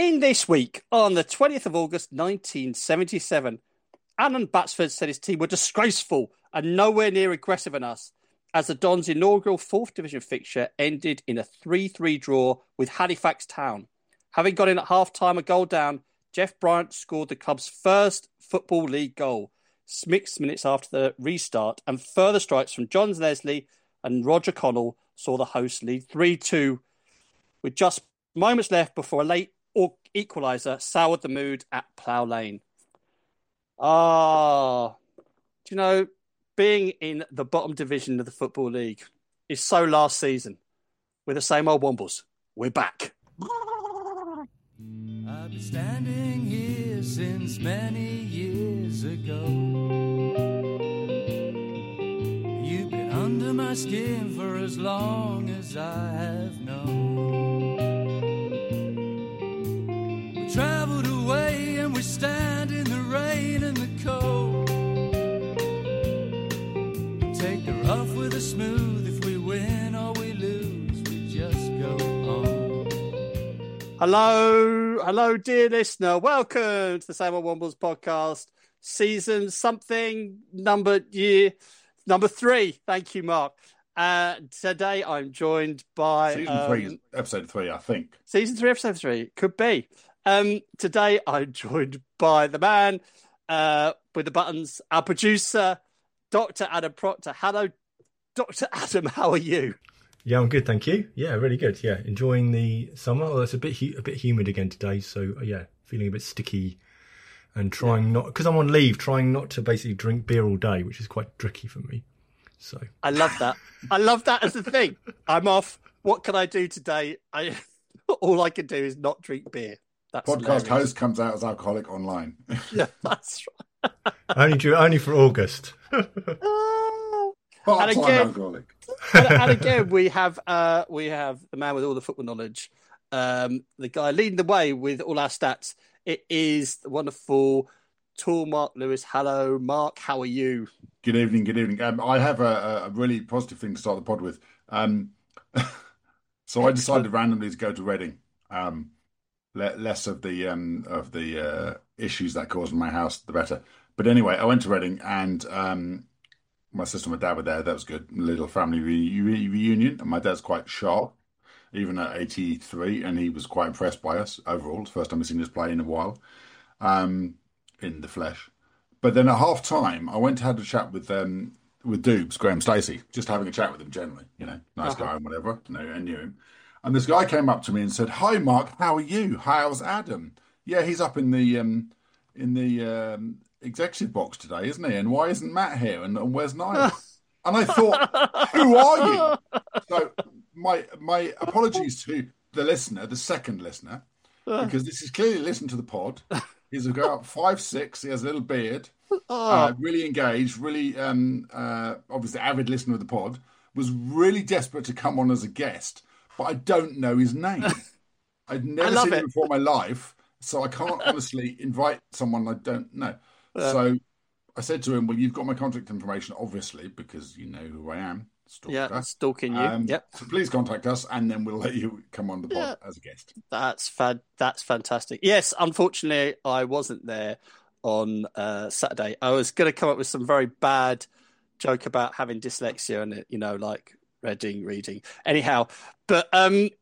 In this week, on the 20th of August 1977, Alan Batsford said his team were disgraceful and nowhere near aggressive enough as the Dons' inaugural 4th Division fixture ended in a 3-3 draw with Halifax Town. Having got in at half-time a goal down, Jeff Bryant scored the club's first Football League goal 6 minutes after the restart, and further strikes from John Leslie and Roger Connell saw the hosts lead 3-2 with just moments left before a late equaliser soured the mood at Plough Lane. Do you know, being in the bottom division of the Football League is so last season. We're the same old Wombles. We're back. I've been standing here since many years ago. You've been under my skin for as long as I have known. We traveled away and we stand in the rain and the cold. Take the rough with the smooth. If we win or we lose, we just go on. Hello, dear listener. Welcome to the Same Old Wombles podcast, season something, number 3. Thank you, Mark. Today I'm joined by... Season 3, episode 3, I think. Season 3, episode 3. Could be. Today I'm joined by the man with the buttons, our producer, Dr. Adam Proctor. Hello, Dr. Adam, how are you? Yeah, I'm good, thank you. Yeah, really good. Yeah, enjoying the summer. Well, it's a bit humid again today, so yeah, feeling a bit sticky and trying not, because I'm on leave, trying not to basically drink beer all day, which is quite tricky for me. So I love that. I love that as the thing. I'm off. What can I do today? All I can do is not drink beer. That's podcast hilarious. host comes out as alcoholic online. Yeah, that's right. only for August. Part-time again- alcoholic. and again, we have the man with all the football knowledge, the guy leading the way with all our stats. It is the wonderful, tall Mark Lewis. Hello, Mark. How are you? Good evening. I have a really positive thing to start the pod with. So I decided randomly to go to Reading. Less of the issues that caused in my house, the better. But anyway, I went to Reading and my sister and my dad were there. That was good. A little family reunion. And my dad's quite sharp, even at 83, and he was quite impressed by us overall. It's the first time I've seen us play in a while, in the flesh. But then at half time, I went to have a chat with Doobs, Graham Stacey, just having a chat with him generally, nice guy and whatever. I knew him. And this guy came up to me and said, "Hi, Mark, how are you? How's Adam? Yeah, he's up in the executive box today, isn't he? And why isn't Matt here? And where's Niall?" And I thought, who are you? So my apologies to the listener, the second listener, because this is clearly listened to the pod. He's about 5'6". He has a little beard. Really engaged, really obviously avid listener of the pod. Was really desperate to come on as a guest, but I don't know his name. I'd never seen him before in my life, so I can't honestly invite someone I don't know. So I said to him, "Well, you've got my contact information, obviously, because you know who I am." Stalker. Stalking you. Yep. So please contact us, and then we'll let you come on the pod as a guest. That's fantastic. Yes, unfortunately, I wasn't there on Saturday. I was going to come up with some very bad joke about having dyslexia and like Reading reading. Anyhow, but I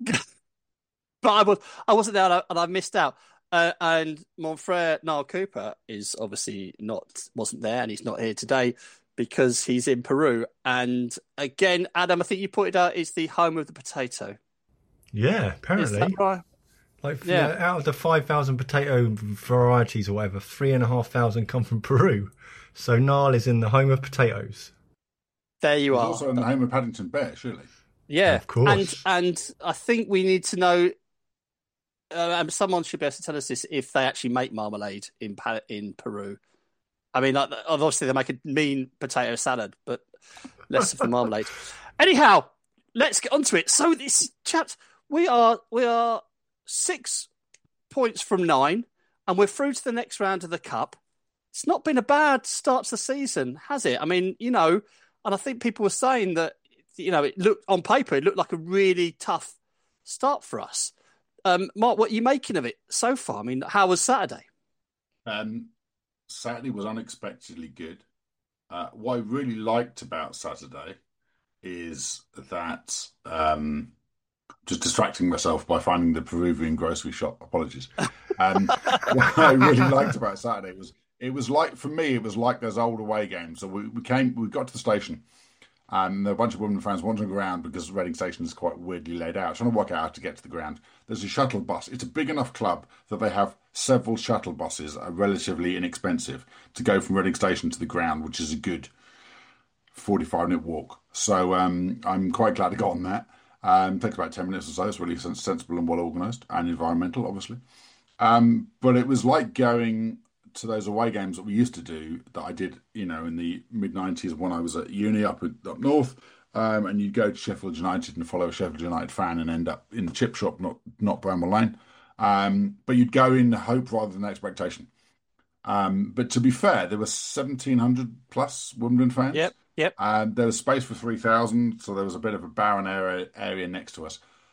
wasn't there, and I missed out. And mon frère Niall Cooper is obviously wasn't there, and he's not here today because he's in Peru. And again, Adam, I think you pointed out, is the home of the potato. Yeah, apparently. Is that right? Out of the 5,000 potato varieties or whatever, 3,500 come from Peru. So Niall is in the home of potatoes. There you He's are. also in the home of Paddington Bear, surely. Yeah, of course. And I think we need to know. Someone should be able to tell us this, if they actually make marmalade in Peru. I mean, obviously they make a mean potato salad, but less of the marmalade. Anyhow, let's get onto it. So this chaps, we are 6 points from 9, and we're through to the next round of the cup. It's not been a bad start to the season, has it? I mean, and I think people were saying that, it looked on paper, it looked like a really tough start for us. Mark, what are you making of it so far? I mean, how was Saturday? Saturday was unexpectedly good. What I really liked about Saturday is that just distracting myself by finding the Peruvian grocery shop. Apologies. What I really liked about Saturday was it was like, for me, it was like those old away games. So we got to the station. There were a bunch of Wimbledon fans wandering around because Reading Station is quite weirdly laid out, trying to work out how to get to the ground. There's a shuttle bus. It's a big enough club that they have several shuttle buses, are relatively inexpensive, to go from Reading Station to the ground, which is a good 45-minute walk. So I'm quite glad I got on that. It takes about 10 minutes or so. It's really sensible and well organised, and environmental, obviously. But it was like going to those away games that we used to do, that I did, in the mid-90s when I was at uni up north, and you'd go to Sheffield United and follow a Sheffield United fan and end up in the chip shop, not Bramall Lane. But you'd go in hope rather than expectation. But to be fair, there were 1,700 plus Wimbledon fans. Yep. There was space for 3,000, so there was a bit of a barren area next to us.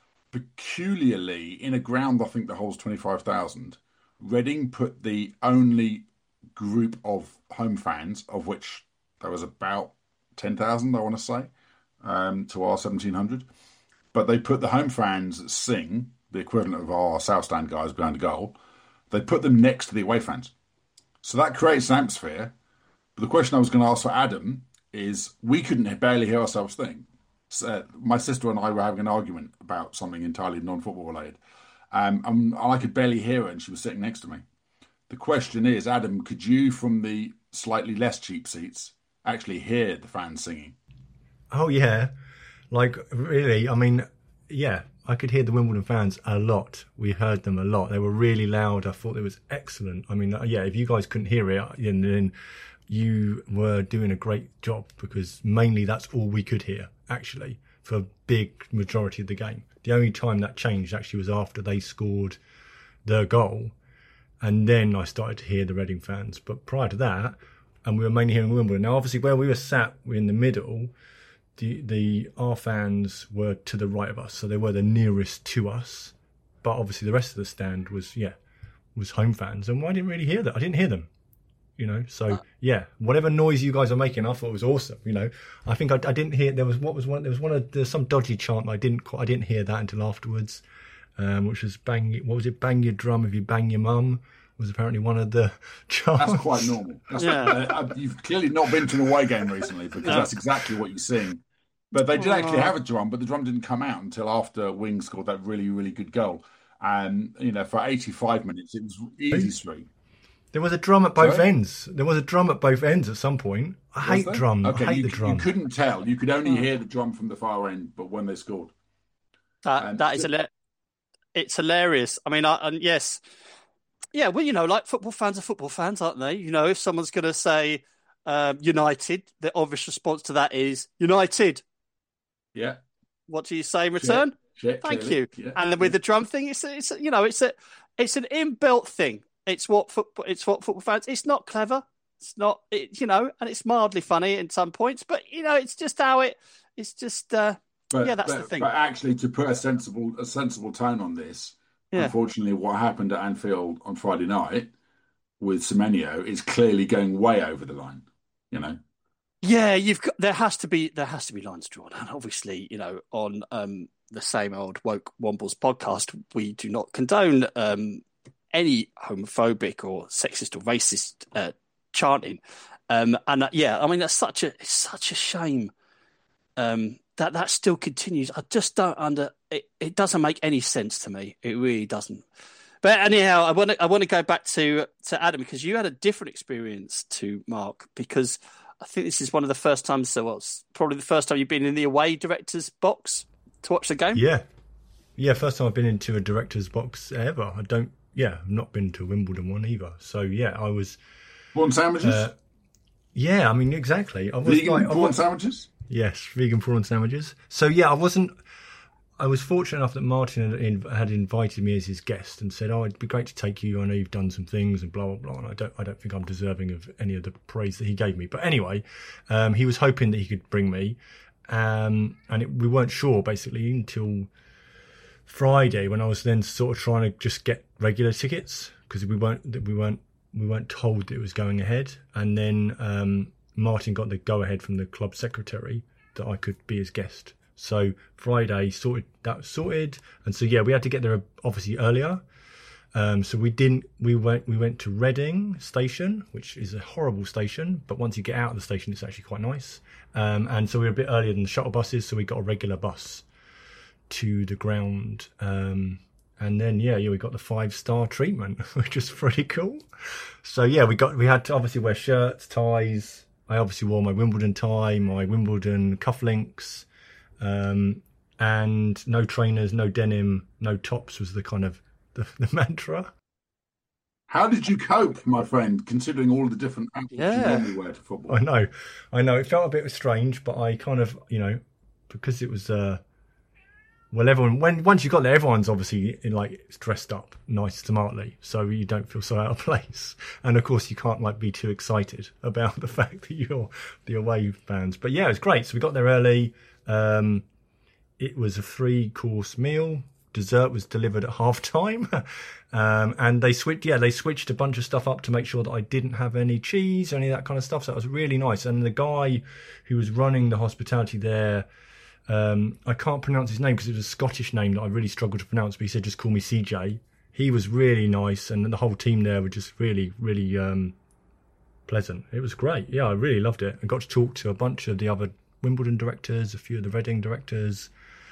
Peculiarly, in a ground I think that holds 25,000, Reading put the only group of home fans, of which there was about 10,000, I want to say, to our 1,700. But they put the home fans that sing, the equivalent of our South Stand guys behind the goal, they put them next to the away fans. So that creates an atmosphere. But the question I was going to ask for Adam is, we couldn't barely hear ourselves think. So my sister and I were having an argument about something entirely non-football related. And I could barely hear her, and she was sitting next to me. The question is, Adam, could you, from the slightly less cheap seats, actually hear the fans singing? Oh, yeah. Like, really, I mean, yeah, I could hear the Wimbledon fans a lot. We heard them a lot. They were really loud. I thought it was excellent. I mean, yeah, if you guys couldn't hear it, then you were doing a great job, because mainly that's all we could hear, actually, for a big majority of the game. The only time that changed actually was after they scored their goal, and then I started to hear the Reading fans. But prior to that, and we were mainly hearing Wimbledon. Now, obviously, where we were sat, we're in the middle. Our fans were to the right of us, so they were the nearest to us. But obviously, the rest of the stand was home fans, and I didn't really hear that. I didn't hear them. So yeah, whatever noise you guys are making, I thought it was awesome. I think I didn't hear. There's some dodgy chant. I didn't hear that until afterwards, which was bang. What was it? Bang your drum if you bang your mum was apparently one of the chants. That's quite normal. You've clearly not been to an away game recently, because that's exactly what you sing. But they did actually have a drum, but the drum didn't come out until after Wings scored that really, really good goal. And for 85 minutes, it was easy street. There was a drum at both ends. There was a drum at both ends at some point. I hate drum. Okay, I hate the drum. You couldn't tell. You could only hear the drum from the far end, but when they scored. It's hilarious. I mean, yes. Yeah, well, like football fans are football fans, aren't they? If someone's going to say United, the obvious response to that is United. Yeah. What do you say in return? Check, Thank clearly. you. Yeah. And then with the drum thing, it's an inbuilt thing. It's what football fans. It's not clever. It's not, and it's mildly funny in some points. But it's just how it. It's just. That's the thing. But actually, to put a sensible tone on this, unfortunately, what happened at Anfield on Friday night with Semenyo is clearly going way over the line. Yeah, there has to be lines drawn, and obviously, on the same old woke Wombles podcast, we do not condone any homophobic or sexist or racist chanting, I mean that's such a shame that still continues. I just don't it doesn't make any sense to me. It really doesn't. But anyhow, I want to go back to Adam, because you had a different experience to Mark, because I think this is one of the first times. So it's probably the first time you've been in the away director's box to watch the game. Yeah, first time I've been into a director's box ever. I've not been to a Wimbledon one either. So yeah, I was. Prawn sandwiches? Yeah, I mean, exactly. Vegan prawn sandwiches? Yes, vegan prawn sandwiches. So yeah, I was fortunate enough that Martin had invited me as his guest and said, it'd be great to take you. I know you've done some things and blah, blah, blah. And I don't think I'm deserving of any of the praise that he gave me. But anyway, he was hoping that he could bring me. We weren't sure, basically, until Friday, when I was then sort of trying to just get regular tickets because we weren't told that it was going ahead, and then Martin got the go ahead from the club secretary that I could be his guest. So Friday that was sorted, and so yeah, we had to get there obviously earlier. So we went to Reading station, which is a horrible station, but once you get out of the station, it's actually quite nice. And so we were a bit earlier than the shuttle buses, so we got a regular bus to the ground. And then we got the 5-star treatment, which was pretty cool. So yeah, we had to obviously wear shirts, ties. I obviously wore my Wimbledon tie, my Wimbledon cufflinks, and no trainers, no denim, no tops was the kind of the mantra. How did you cope, my friend, considering all the different outfits you normally wear to football? I know. It felt a bit strange, but I kind of, because it was, once you got there, everyone's obviously dressed up nice, smartly, so you don't feel so out of place. And of course, you can't be too excited about the fact that you're the away fans. But yeah, it was great. So we got there early. It was a 3-course meal. Dessert was delivered at half time. And they switched a bunch of stuff up to make sure that I didn't have any cheese or any of that kind of stuff. So that was really nice. And the guy who was running the hospitality there, I can't pronounce his name because it was a Scottish name that I really struggled to pronounce, but he said, just call me CJ. He was really nice, and the whole team there were just really, really pleasant. It was great. Yeah, I really loved it. I got to talk to a bunch of the other Wimbledon directors, a few of the Reading directors,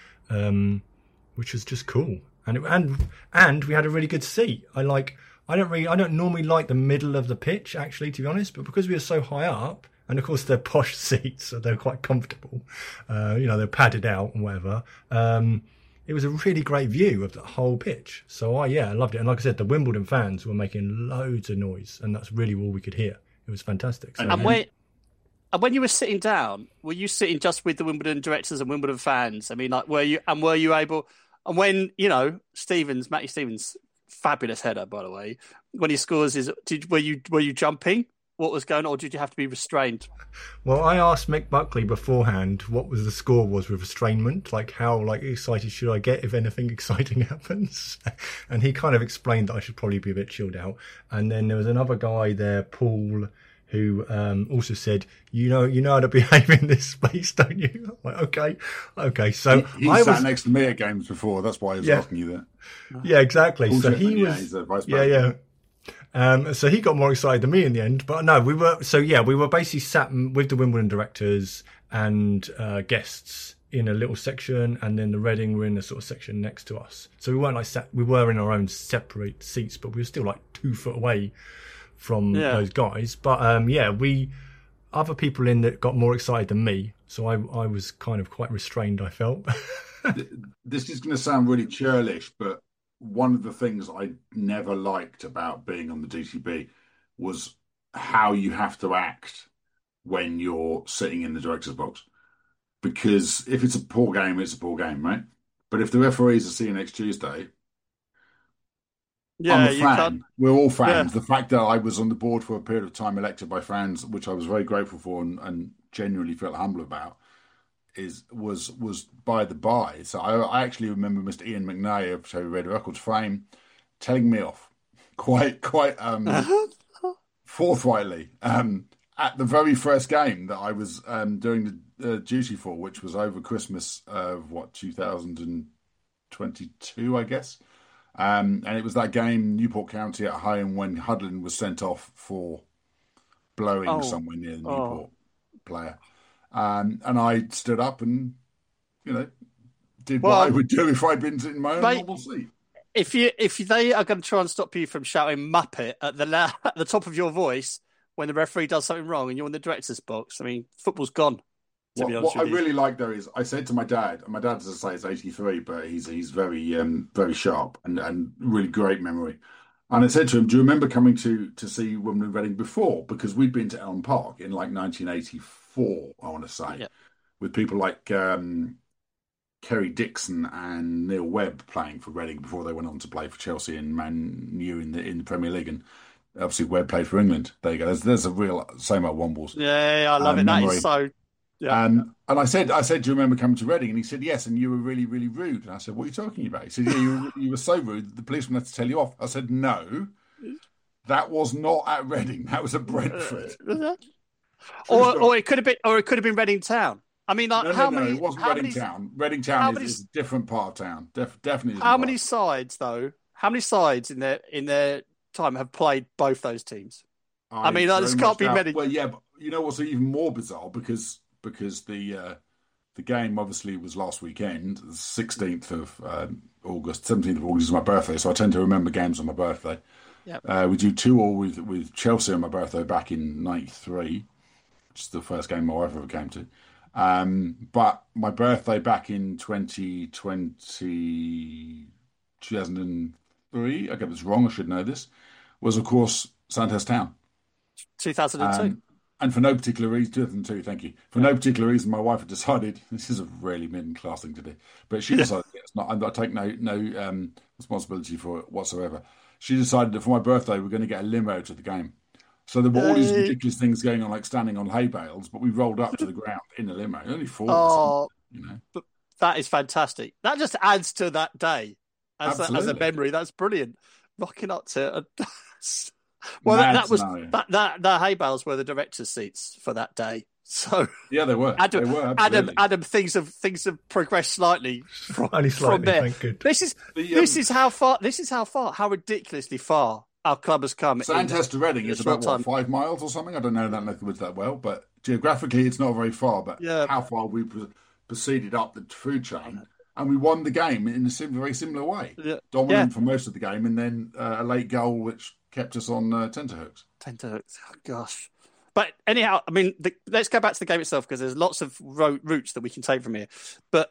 which was just cool. And we had a really good seat. I don't normally like the middle of the pitch, actually, to be honest, but because we were so high up, and of course they're posh seats, so they're quite comfortable. They're padded out and whatever. It was a really great view of the whole pitch. So I loved it. And like I said, the Wimbledon fans were making loads of noise, and that's really all we could hear. It was fantastic. So, and when you were sitting down, were you sitting just with the Wimbledon directors and Wimbledon fans? I mean, were you able? And when Matty Stevens, fabulous header, by the way, when he scores, were you jumping? What was going on, or did you have to be restrained? Well, I asked Mick Buckley beforehand what was the score was with restrainment, how excited should I get if anything exciting happens, and he kind of explained that I should probably be a bit chilled out. And then there was another guy there, Paul, who also said, you know how to behave in this space, don't you? I'm like, okay. So he sat next to me at games before. That's why I was asking you that. Yeah, exactly. Paul so Shipman, he was, he's a vice president. So he got more excited than me in the end. But no, we were basically sat with the Wimbledon directors and guests in a little section, and then the Reading were in a sort of section next to us. So we weren't we were in our own separate seats, but we were still 2 foot away from those guys. But other people in that got more excited than me. So I was kind of quite restrained, I felt. This is going to sound really churlish, but one of the things I never liked about being on the DCB was how you have to act when you're sitting in the director's box. Because if it's a poor game, it's a poor game, right? But if the referees are seeing next Tuesday, I'm a fan. We're all fans. Yeah. The fact that I was on the board for a period of time elected by fans, which I was very grateful for and genuinely felt humble about, was by the by. So I actually remember Mr. Ian McNay of Cherry Red Records fame telling me off quite forthrightly at the very first game that I was doing the duty for, which was over Christmas of 2022, I guess. And it was that game, Newport County at home, when Hudlin was sent off for blowing somewhere near the Newport player. And I stood up and, did what I would do if I'd been sitting in my own normal seat. If they are going to try and stop you from shouting Muppet at the top of your voice when the referee does something wrong and you're in the director's box, I mean, football's gone. What I really like though is I said to my dad, and my dad, as I say, is 83, but he's very very sharp and really great memory. And I said to him, "Do you remember coming to see Wimbledon Reading before? Because we'd been to Elm Park in 1984, I want to say, with people like Kerry Dixon and Neil Webb playing for Reading before they went on to play for Chelsea and Man U in the Premier League, and obviously Webb played for England. There you go. There's a real same old Wombles. Yeah, I love it. Memory. That is so. Yeah. And I said, do you remember coming to Reading? And he said, yes. And you were really, really rude. And I said, what are you talking about? He said, yeah, you were so rude that the policeman had to tell you off. I said, no, that was not at Reading. That was at Brentford. Or it could have been Reading Town. I mean, like, No, it wasn't Reading Town. Reading Town is a different part of town. Definitely. How many sides, though? How many sides in their time have played both those teams? I mean, this can't be many. Well, yeah, but you know what's even more bizarre because the game obviously was last weekend, the 16th of August, 17th of August is my birthday, so I tend to remember games on my birthday. Yep. We do 2-2 with Chelsea on my birthday back in '93, which is the first game my wife ever came to. But my birthday back in 2003, I get this wrong, I should know this, was of course Sandhurst Town. 2002. And for no particular reason, 2002, thank you. For no particular reason, my wife had decided, this is a really middle-class thing to do, but she decided it's not, I take no responsibility for it whatsoever. She decided that for my birthday, we're going to get a limo to the game. So there were all these ridiculous things going on, like standing on hay bales, but we rolled up to the ground in a limo. Only 4 of us, you know. But that is fantastic. That just adds to that day as a memory. That's brilliant. Rocking up to well, the hay bales were the directors' seats for that day. So yeah, they were. Adam, things have progressed slightly from there. Thank God. This is how ridiculously far our club has come. Sandhurst to Reading is about 5 miles or something. I don't know that neck of the woods that well, but geographically it's not very far. But how far we proceeded up the food chain, and we won the game in a very similar way. Dominant for most of the game, and then a late goal which kept us on tenterhooks. Tenterhooks, oh, gosh. But anyhow, I mean, let's go back to the game itself because there's lots of routes that we can take from here. But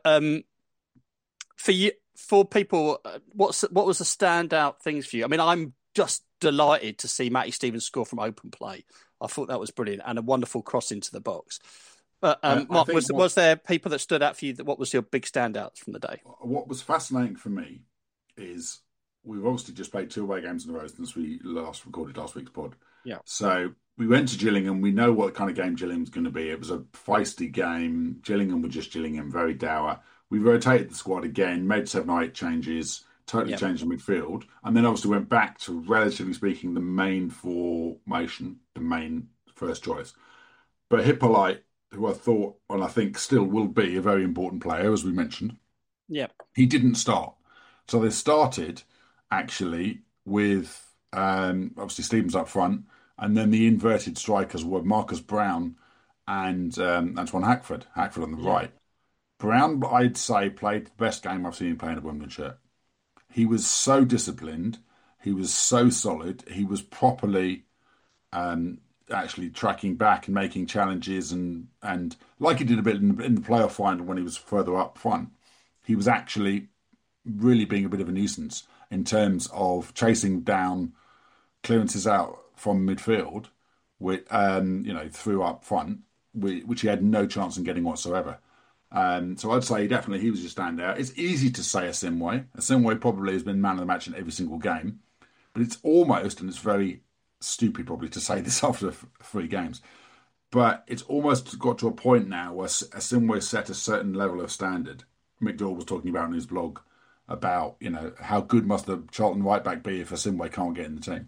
for people, what was the standout things for you? I mean, I'm just delighted to see Matty Stevens score from open play. I thought that was brilliant and a wonderful cross into the box. But Mark, was there people that stood out for you? What was your big standouts from the day? What was fascinating for me is we've obviously just played 2 away games in a row since we last recorded last week's pod. Yeah. So we went to Gillingham. We know what kind of game Gillingham's going to be. It was a feisty game. Gillingham were just Gillingham, very dour. We rotated the squad again, made 7 or 8 changes, totally changed the midfield, and then obviously went back to, relatively speaking, the main formation, the main first choice. But Hippolyte, who I thought, and I think still will be a very important player, as we mentioned, he didn't start. So they started, actually, with obviously Stevens up front, and then the inverted strikers were Marcus Brown and Antoine Hackford on the right. Brown, I'd say, played the best game I've seen him play in a Wimbledon shirt. He was so disciplined. He was so solid. He was properly actually tracking back and making challenges and like he did a bit in the playoff final when he was further up front. He was actually really being a bit of a nuisance in terms of chasing down clearances out from midfield, with through up front, which he had no chance in getting whatsoever. So I'd say definitely he was your standout. It's easy to say Asimwe. Asimwe probably has been man of the match in every single game, but it's almost, and it's very stupid probably to say this after 3 games, but it's almost got to a point now where Asimwe set a certain level of standard. Mick Doyle was talking about in his blog about, how good must the Charlton right back be if Asimwe can't get in the team.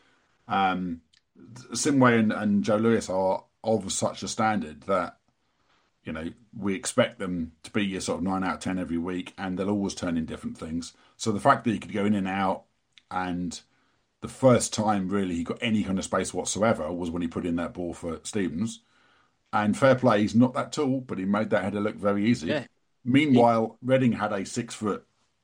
Asimwe and Joe Lewis are of such a standard that, we expect them to be your sort of 9 out of 10 every week, and they'll always turn in different things. So the fact that he could go in and out, and the first time really he got any kind of space whatsoever was when he put in that ball for Stevens. And fair play, he's not that tall, but he made that header look very easy. Yeah. Meanwhile, Reading had a 6'10"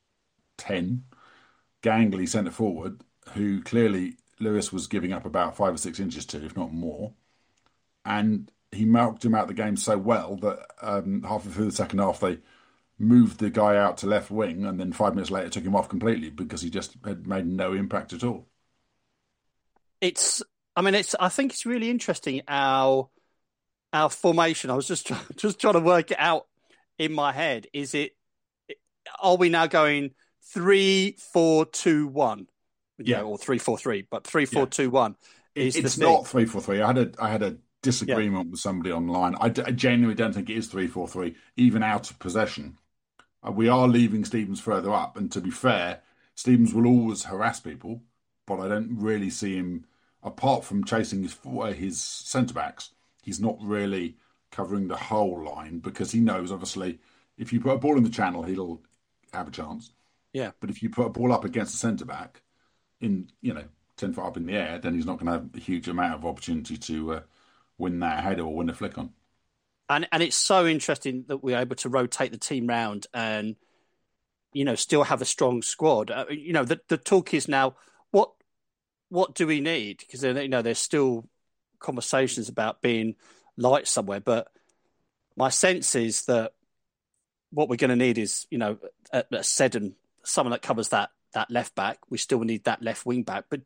gangly centre forward who clearly Lewis was giving up about 5 or 6 inches to, if not more. And he marked him out the game so well that halfway through the second half, they moved the guy out to left wing, and then 5 minutes later took him off completely because he just had made no impact at all. I think it's really interesting our formation. I was just trying to work it out in my head. Are we now going 3-4-2-1? Yeah, or 3-4-3, but 3-4-2-1 is it's the not 3-4-3. I had a disagreement with somebody online. I genuinely don't think it is 3-4-3, even out of possession. We are leaving Stevens further up, and to be fair, Stevens will always harass people, but I don't really see him, apart from chasing his centre backs, he's not really covering the whole line, because he knows, obviously, if you put a ball in the channel, he'll have a chance. Yeah. But if you put a ball up against a centre back in, 10 foot up in the air, then he's not going to have a huge amount of opportunity to win that header or win a flick on. And it's so interesting that we're able to rotate the team round and, still have a strong squad. The talk is now, what do we need? Because, there's still conversations about being light somewhere. But my sense is that what we're going to need is, at Seddon, someone that covers that left back. We still need that left wing back. But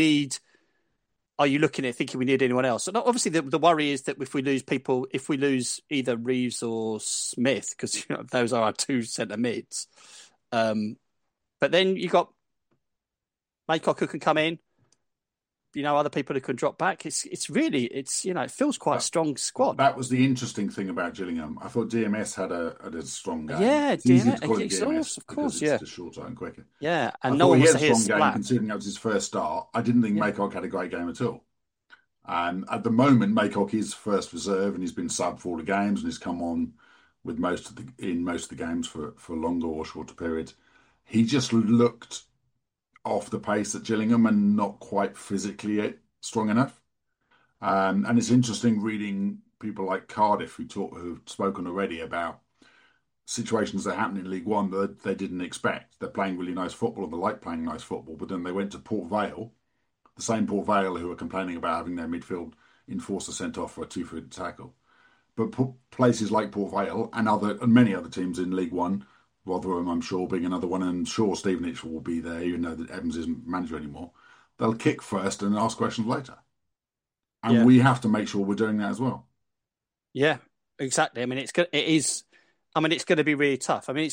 are you looking at thinking we need anyone else? And obviously, the worry is that if we lose either Reeves or Smith, because those are our two centre mids. But then you got Maycock who can come in. Other people who can drop back. It's really it feels quite a strong squad. That was the interesting thing about Gillingham. I thought DMS had a strong game. Yeah, DMS, of course, it's just shorter and quicker. Yeah, and no one wants to hear strong splat. game considering that was his first start. I didn't think Maycock had a great game at all. At the moment, Maycock is first reserve, and he's been sub for all the games, and he's come on with most of the games for longer or shorter periods. He just looked off the pace at Gillingham and not quite physically strong enough. And it's interesting reading people like Cardiff who've spoken already about situations that happened in League One that they didn't expect. They're playing really nice football and they like playing nice football, but then they went to Port Vale, the same Port Vale who are complaining about having their midfield enforcer sent off for a 2-foot tackle. But places like Port Vale and many other teams in League One, Rotherham, I'm sure, being another one, and sure Stevenage will be there, even though that Evans isn't manager anymore. They'll kick first and ask questions later. And we have to make sure we're doing that as well. Yeah, exactly. I mean, it's going to be really tough. I mean,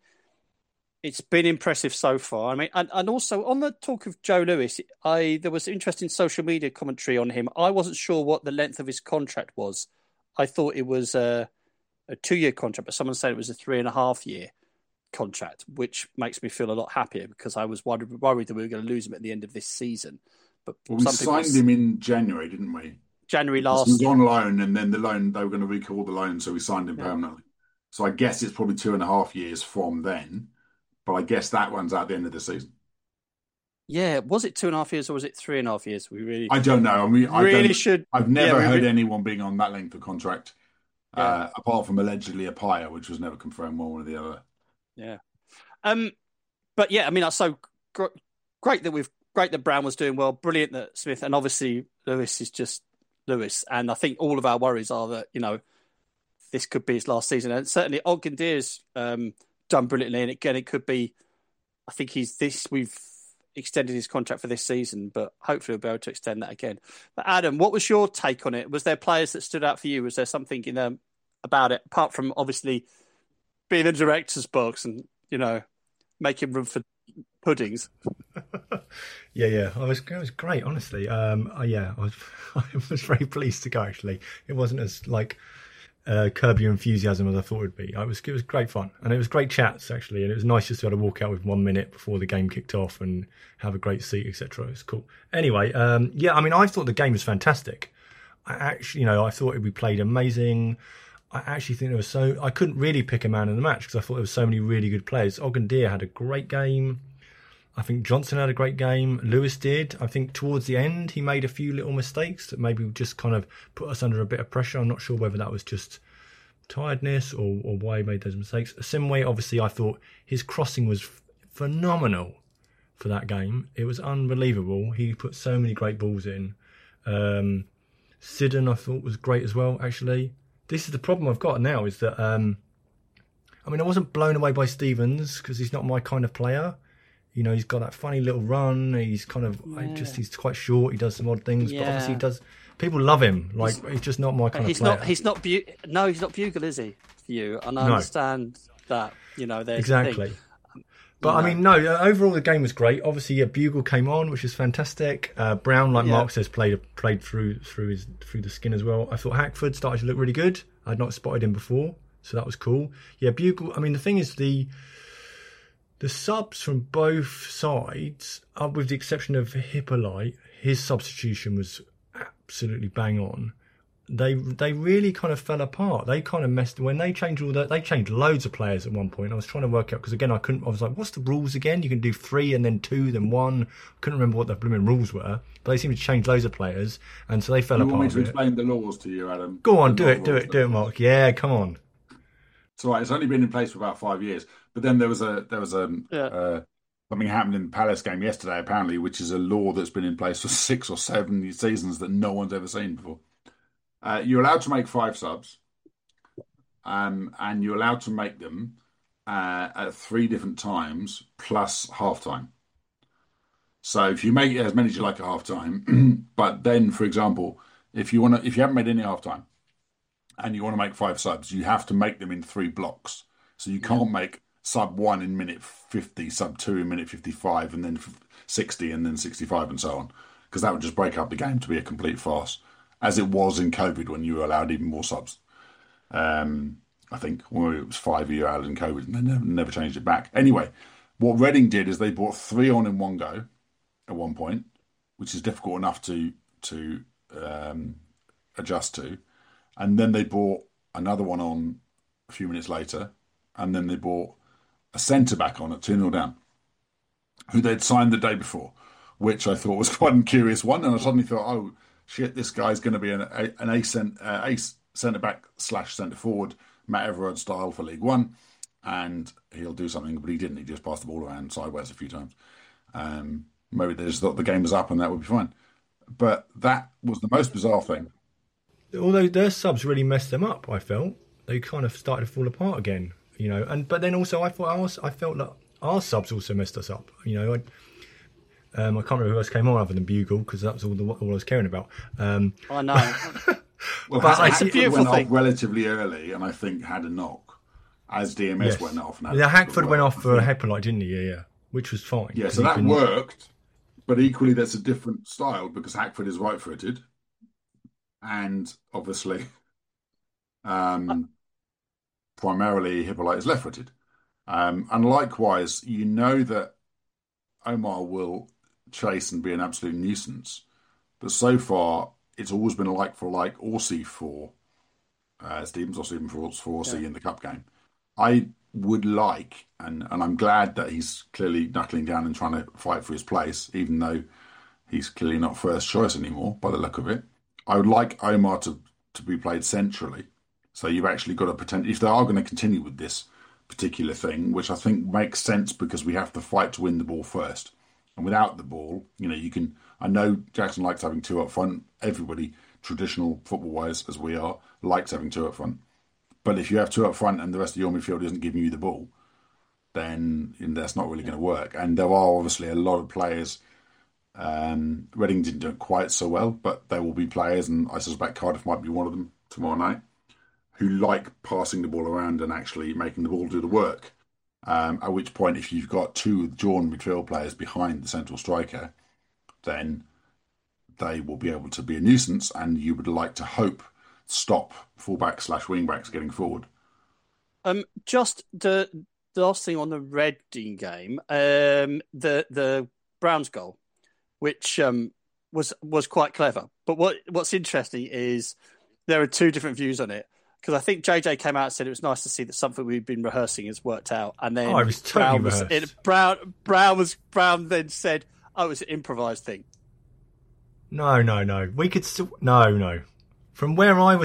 it's been impressive so far. I mean, and also on the talk of Joe Lewis, there was interesting social media commentary on him. I wasn't sure what the length of his contract was. I thought it was a 2-year contract, but someone said it was a 3.5-year contract, which makes me feel a lot happier because I was worried that we were going to lose him at the end of this season. But we signed him in January, didn't we? January last year. He was on loan, and then they were going to recall the loan, so we signed him permanently. So I guess it's probably 2.5 years from then, but I guess that runs out at the end of the season. Yeah, was it 2.5 years or was it 3.5 years? I don't know. I mean, I've never heard really anyone being on that length of contract, apart from allegedly Apaya, which was never confirmed one way or the other. Yeah. But yeah, I mean, that's so great that Brown was doing well. Brilliant that Smith, and obviously Lewis is just Lewis. And I think all of our worries are that, this could be his last season. And certainly Ogdendir's done brilliantly. And again, it could be, I think we've extended his contract for this season, but hopefully we'll be able to extend that again. But Adam, what was your take on it? Was there players that stood out for you? Was there something about it, apart from obviously being a director's box and, making room for puddings? Yeah, it was great, honestly. I was very pleased to go, actually. It wasn't as curb your enthusiasm as I thought it would be. It was great fun, and it was great chats, actually, and it was nice just to be able to walk out with 1 minute before the game kicked off and have a great seat, etc. It was cool. Anyway, I thought the game was fantastic. I thought we played amazing. I actually think I couldn't really pick a man in the match because I thought there were so many really good players. Ogdendir had a great game. I think Johnson had a great game. Lewis did. I think towards the end, he made a few little mistakes that maybe just kind of put us under a bit of pressure. I'm not sure whether that was just tiredness or why he made those mistakes. Simway, obviously, I thought his crossing was phenomenal for that game. It was unbelievable. He put so many great balls in. Siddon, I thought, was great as well, actually. This is the problem I've got now is that, I wasn't blown away by Stevens because he's not my kind of player. He's got that funny little run. He's kind of he's quite short. He does some odd things, but obviously he does. People love him. He's just not my kind of player. He's not Bugle, is he? For you, and I understand that. There's exactly. But I mean, no. Overall, the game was great. Obviously, Bugle came on, which is fantastic. Brown, like Mark says, played through the skin as well. I thought Hackford started to look really good. I'd not spotted him before, so that was cool. Yeah, Bugle. I mean, the thing is, the subs from both sides, with the exception of Hippolyte, his substitution was absolutely bang on. They really kind of fell apart. They kind of messed when they changed they changed loads of players at one point. I was trying to work out because again I was like, what's the rules again? You can do 3 and then 2 then 1. I couldn't remember what the blooming rules were, but they seemed to change loads of players, and so they fell apart. You want me to explain the laws to you, Adam? Go on, do it, Mark. Yeah, come on. It's all right. It's only been in place for about 5 years, but then there was something happened in the Palace game yesterday apparently, which is a law that's been in place for 6 or 7 seasons that no one's ever seen before. You're allowed to make 5 subs, and you're allowed to make them at 3 different times plus halftime. So if you make as many as you like at halftime, but then, for example, if you haven't made any halftime and you want to make 5 subs, you have to make them in 3 blocks. So you can't make sub 1 in minute 50, sub 2 in minute 55, and then 60, and then 65, and so on, because that would just break up the game to be a complete farce. As it was in COVID when you were allowed even more subs. I think it was 5 you were allowed in COVID and they never changed it back. Anyway, what Reading did is they brought 3 on in one go at one point, which is difficult enough to adjust to. And then they brought another one on a few minutes later. And then they brought a centre-back on at 2-0 down, who they'd signed the day before, which I thought was quite a curious one. And I suddenly thought, oh, shit, this guy's going to be an ace centre-back / centre-forward, Matt Everard style for League One, and he'll do something, but he didn't. He just passed the ball around sideways a few times. Maybe they just thought the game was up and that would be fine. But that was the most bizarre thing. Although their subs really messed them up, I felt. They kind of started to fall apart again, but then also I felt that our subs also messed us up, I can't remember who else came on other than Bugle because that was all I was caring about. I know. Well, but Hackford went off relatively early, and I think had a knock as DMS went off. Hackford went off for a Hippolyte, didn't he? Yeah, which was fine. Yeah, so that worked, but equally that's a different style because Hackford is right-footed, and obviously, primarily Hippolyte is left-footed, and likewise, that Omar will chase and be an absolute nuisance, but so far it's always been a like for like Orsi for Stevens or Stephen for Orsi in the cup game. I would like, and I'm glad that he's clearly knuckling down and trying to fight for his place, even though he's clearly not first choice anymore by the look of it. I would like Omar to be played centrally, so you've actually got a potential, if they are going to continue with this particular thing, which I think makes sense because we have to fight to win the ball first. And without the ball, I know Jackson likes having 2 up front. Everybody, traditional football-wise, as we are, likes having 2 up front. But if you have 2 up front and the rest of your midfield isn't giving you the ball, then that's not really going to work. And there are obviously a lot of players. Reading didn't do it quite so well, but there will be players, and I suspect Cardiff might be one of them tomorrow night, who like passing the ball around and actually making the ball do the work. At which point, if you've got 2 drawn midfield players behind the central striker, then they will be able to be a nuisance, and you would like to hope stop fullbacks / wingbacks getting forward. Just the last thing on the Reading game, the Browns goal, which was quite clever. But what's interesting is there are 2 different views on it. Because I think JJ came out and said it was nice to see that something we've been rehearsing has worked out. And then it was totally rehearsed. Brown then said, "Oh, it's an improvised thing." No. We could still no. From where I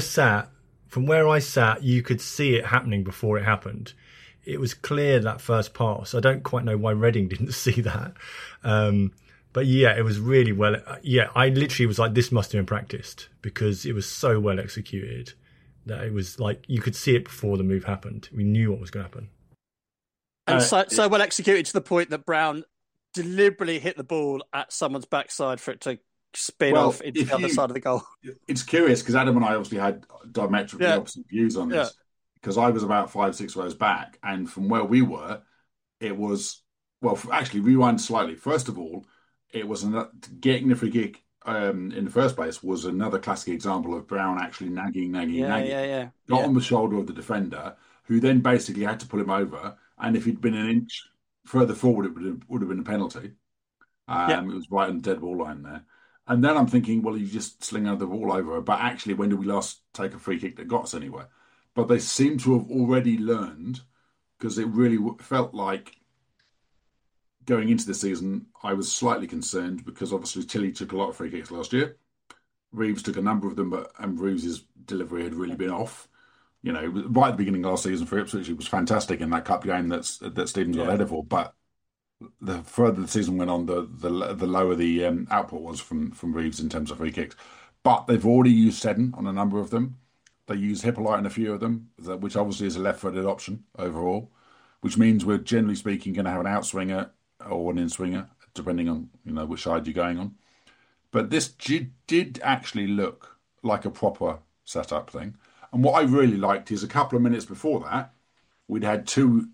sat, you could see it happening before it happened. It was clear that first pass. I don't quite know why Reading didn't see that. But yeah, it was really well. Yeah, I literally was like, this must have been practiced because it was so well executed. That it was like you could see it before the move happened. We knew what was going to happen. And so well executed to the point that Brown deliberately hit the ball at someone's backside for it to spin off into the other side of the goal. It's curious because Adam and I obviously had diametrically opposite views on this because I was about 5-6 rows back, and from where we were, it was Well, actually, rewind slightly. First of all, it was getting the free kick in the first place was another classic example of Brown actually nagging. Yeah. Got on the shoulder of the defender, who then basically had to pull him over. And if he'd been an inch further forward, it would have been a penalty. It was right on the dead ball line there. And then I'm thinking, well, you just sling the ball over. But actually, when did we last take a free kick that got us anywhere? But they seem to have already learned, because it really felt like going into the season, I was slightly concerned because obviously Tilly took a lot of free kicks last year. Reeves took a number of them, and Reeves' delivery had really been off. You know, right at the beginning of last season for Ipswich, it was fantastic in that cup game that Stevens got headed for. But the further the season went on, the lower the output was from Reeves in terms of free kicks. But they've already used Seddon on a number of them. They use Hippolyte on a few of them, which obviously is a left-footed option overall, which means we're generally speaking going to have an outswinger or an in-swinger, depending on which side you're going on. But this did actually look like a proper setup thing. And what I really liked is a couple of minutes before that, we'd had two,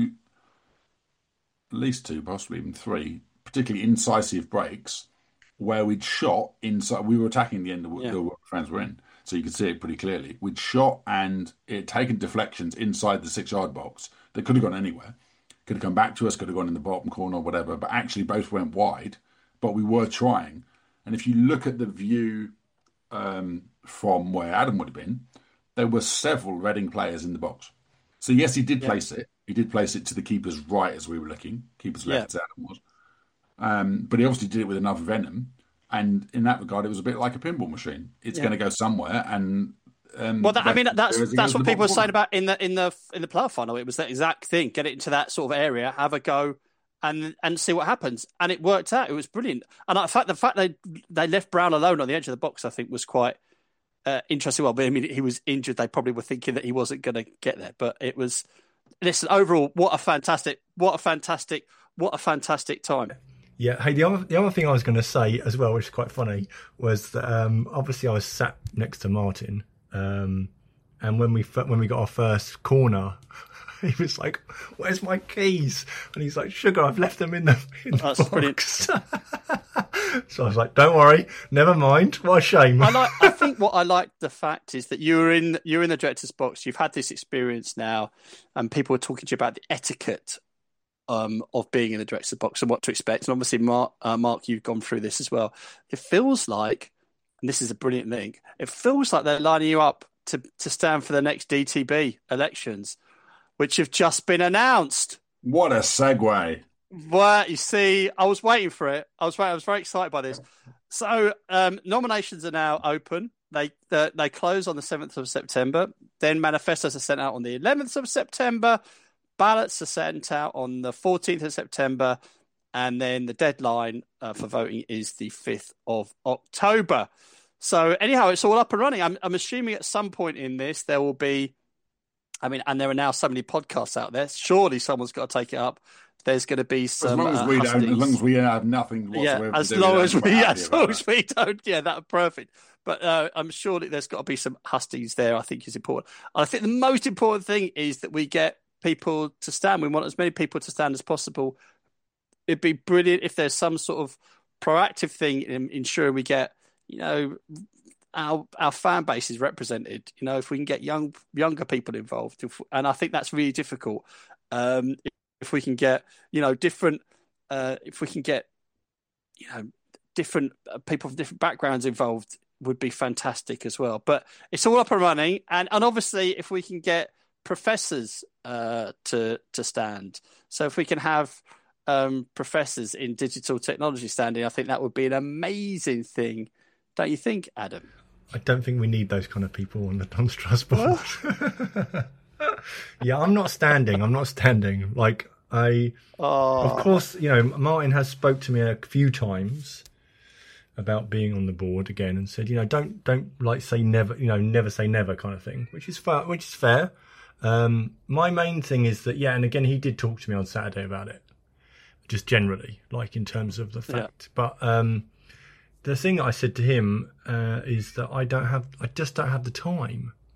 at least two, possibly even three, particularly incisive breaks where we'd shot inside. We were attacking the end of the fans were in, so you could see it pretty clearly. We'd shot and it had taken deflections inside the 6-yard box that could have gone anywhere. Could have come back to us, could have gone in the bottom corner or whatever, but actually both went wide. But we were trying. And if you look at the view from where Adam would have been, there were several Reading players in the box. So yes, he did place it. He did place it to the keeper's right as we were looking. Keeper's left, as Adam was. But he obviously did it with enough venom. And in that regard, it was a bit like a pinball machine. It's going to go somewhere, and that's what people were saying about in the playoff final. It was that exact thing: get it into that sort of area, have a go, and see what happens. And it worked out. It was brilliant. And the fact they left Brown alone on the edge of the box, I think, was quite interesting. Well, I mean, he was injured. They probably were thinking that he wasn't going to get there, but it was. Listen, overall, what a fantastic time. Yeah. Hey, the other thing I was going to say as well, which is quite funny, was that obviously I was sat next to Martin. And when we got our first corner, he was like, "Where's my keys?" And he's like, "Sugar, I've left them in the That's box." So I was like, "Don't worry, never mind. What a shame." I think what I like the fact is that you're in the director's box. You've had this experience now, and people are talking to you about the etiquette of being in the director's box and what to expect. And obviously, Mark, you've gone through this as well. It feels like. And this is a brilliant thing. It feels like they're lining you up to stand for the next DTB elections, which have just been announced. What a segue. Well, you see, I was waiting for it. I was very excited by this. So nominations are now open. They close on the 7th of September. Then manifestos are sent out on the 11th of September. Ballots are sent out on the 14th of September. And then the deadline for voting is the 5th of October. So anyhow, it's all up and running. I'm assuming at some point in this there will be, and there are now so many podcasts out there. Surely someone's got to take it up. There's going to be some. As long as we have nothing whatsoever. Yeah, as long as we don't. Yeah, that's perfect. But I'm sure that there's got to be some hustings there. I think is important. I think the most important thing is that we get people to stand. We want as many people to stand as possible. It'd be brilliant if there's some sort of proactive thing in ensuring we get, our fan base is represented. If we can get younger people involved, and I think that's really difficult. If we can get, different people from different backgrounds involved, would be fantastic as well. But it's all up and running, and obviously if we can get professors to stand, so if we can have professors in digital technology standing, I think that would be an amazing thing, don't you think, Adam? I don't think we need those kind of people on the Donstrauss board. Yeah, I'm not standing. Like of course, Martin has spoke to me a few times about being on the board again and said, don't like say never, never say never kind of thing, which is fair. My main thing is that, and again, he did talk to me on Saturday about it, just generally, like in terms of the fact. But the thing I said to him is that I just don't have the time.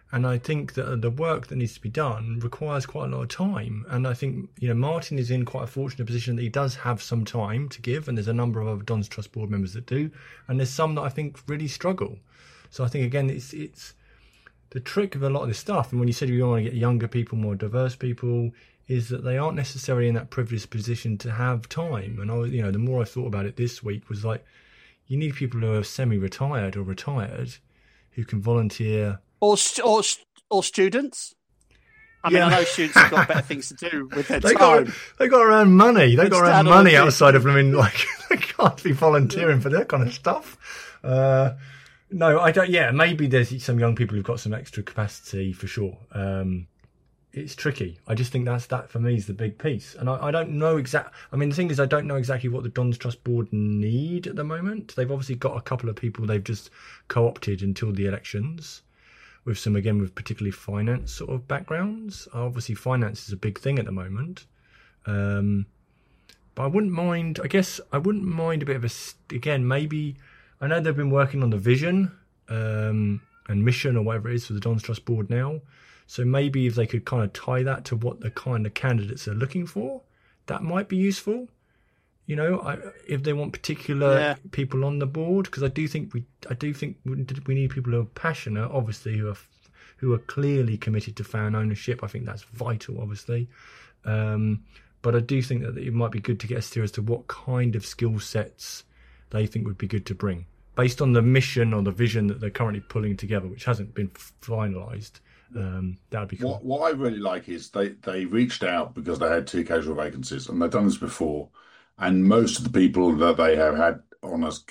And I think that the work that needs to be done requires quite a lot of time. And I think, Martin is in quite a fortunate position that he does have some time to give. And there's a number of other Don's Trust board members that do. And there's some that I think really struggle. So I think, again, it's the trick of a lot of this stuff. And when you said you want to get younger people, more diverse people, is that they aren't necessarily in that privileged position to have time. And the more I thought about it this week was like, you need people who are semi-retired or retired who can volunteer. Or students. I mean, I know students have got better things to do with their time. They got to earn money. They got to earn money outside of them. They can't be volunteering for that kind of stuff. No, I don't. Yeah, maybe there's some young people who've got some extra capacity for sure. It's tricky. I just think that for me is the big piece. And I don't know the thing is, I don't know exactly what the Don's Trust board need at the moment. They've obviously got a couple of people they've just co-opted until the elections, with some, again, with particularly finance sort of backgrounds. Obviously, finance is a big thing at the moment. But I wouldn't mind a bit of maybe, I know they've been working on the vision and mission or whatever it is for the Don's Trust board now. So maybe if they could kind of tie that to what the kind of candidates are looking for, that might be useful. If they want particular people on the board, because I do think we need people who are passionate, obviously, who are clearly committed to fan ownership. I think that's vital, obviously. But I do think that it might be good to get a steer as to what kind of skill sets they think would be good to bring, based on the mission or the vision that they're currently pulling together, which hasn't been finalised. That would be cool. What I really like is they reached out because they had 2 casual vacancies, and they've done this before. And most of the people that they have had on as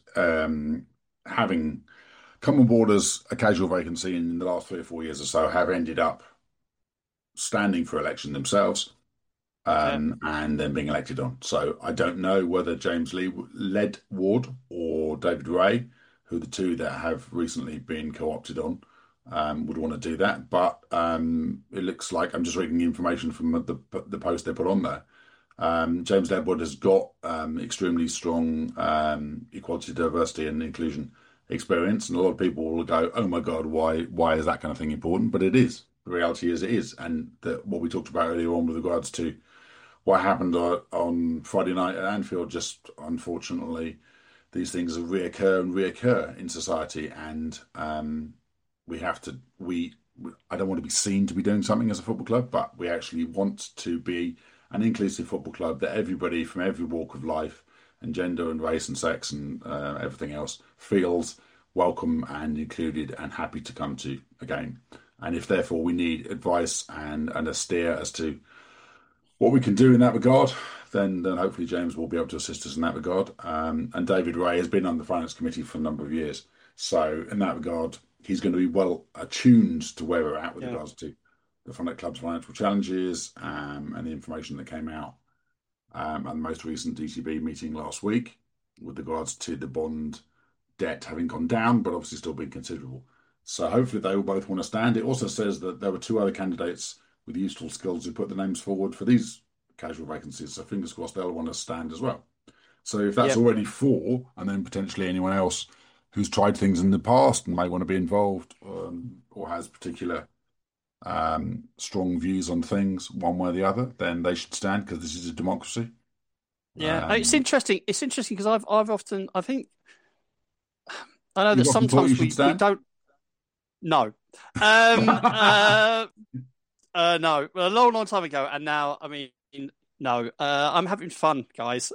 having come on board as a casual vacancy in the last 3 or 4 years or so have ended up standing for election themselves, and then being elected on. So I don't know whether James Led Ward or David Ray, who are the 2 that have recently been co-opted on, would want to do that. But it looks like, I'm just reading the information from the post they put on there. James Ledwood has got extremely strong equality, diversity and inclusion experience, and a lot of people will go, oh my God, why is that kind of thing important? But it is. The reality is it is. And what we talked about earlier on with regards to what happened on Friday night at Anfield, just unfortunately, these things reoccur in society, and I don't want to be seen to be doing something as a football club, but we actually want to be an inclusive football club that everybody from every walk of life and gender and race and sex and everything else feels welcome and included and happy to come to a game. And if therefore we need advice and a steer as to what we can do in that regard, then hopefully James will be able to assist us in that regard. And David Ray has been on the finance committee for a number of years. So in that regard, he's going to be well attuned to where we're at with regards to the club's financial challenges and the information that came out at the most recent DCB meeting last week with regards to the bond debt having gone down, but obviously still being considerable. So hopefully they will both want to stand. It also says that there were 2 other candidates with useful skills who put the names forward for these casual vacancies. So fingers crossed they'll want to stand as well. So if that's already 4, and then potentially anyone else who's tried things in the past and may want to be involved or has particular strong views on things one way or the other, then they should stand, because this is a democracy. It's interesting because I've often, I know that sometimes we don't. No. No, a long time ago, and now, I mean, no. I'm having fun, guys.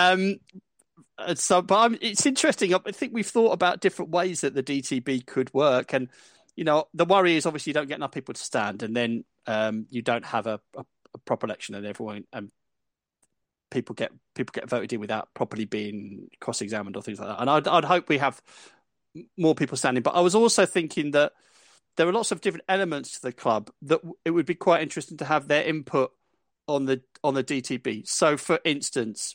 It's interesting. I think we've thought about different ways that the DTB could work, and the worry is obviously you don't get enough people to stand, and then you don't have a proper election, and everyone and people get voted in without properly being cross-examined or things like that. And I'd hope we have more people standing. But I was also thinking that there are lots of different elements to the club that it would be quite interesting to have their input on the DTB. So, for instance,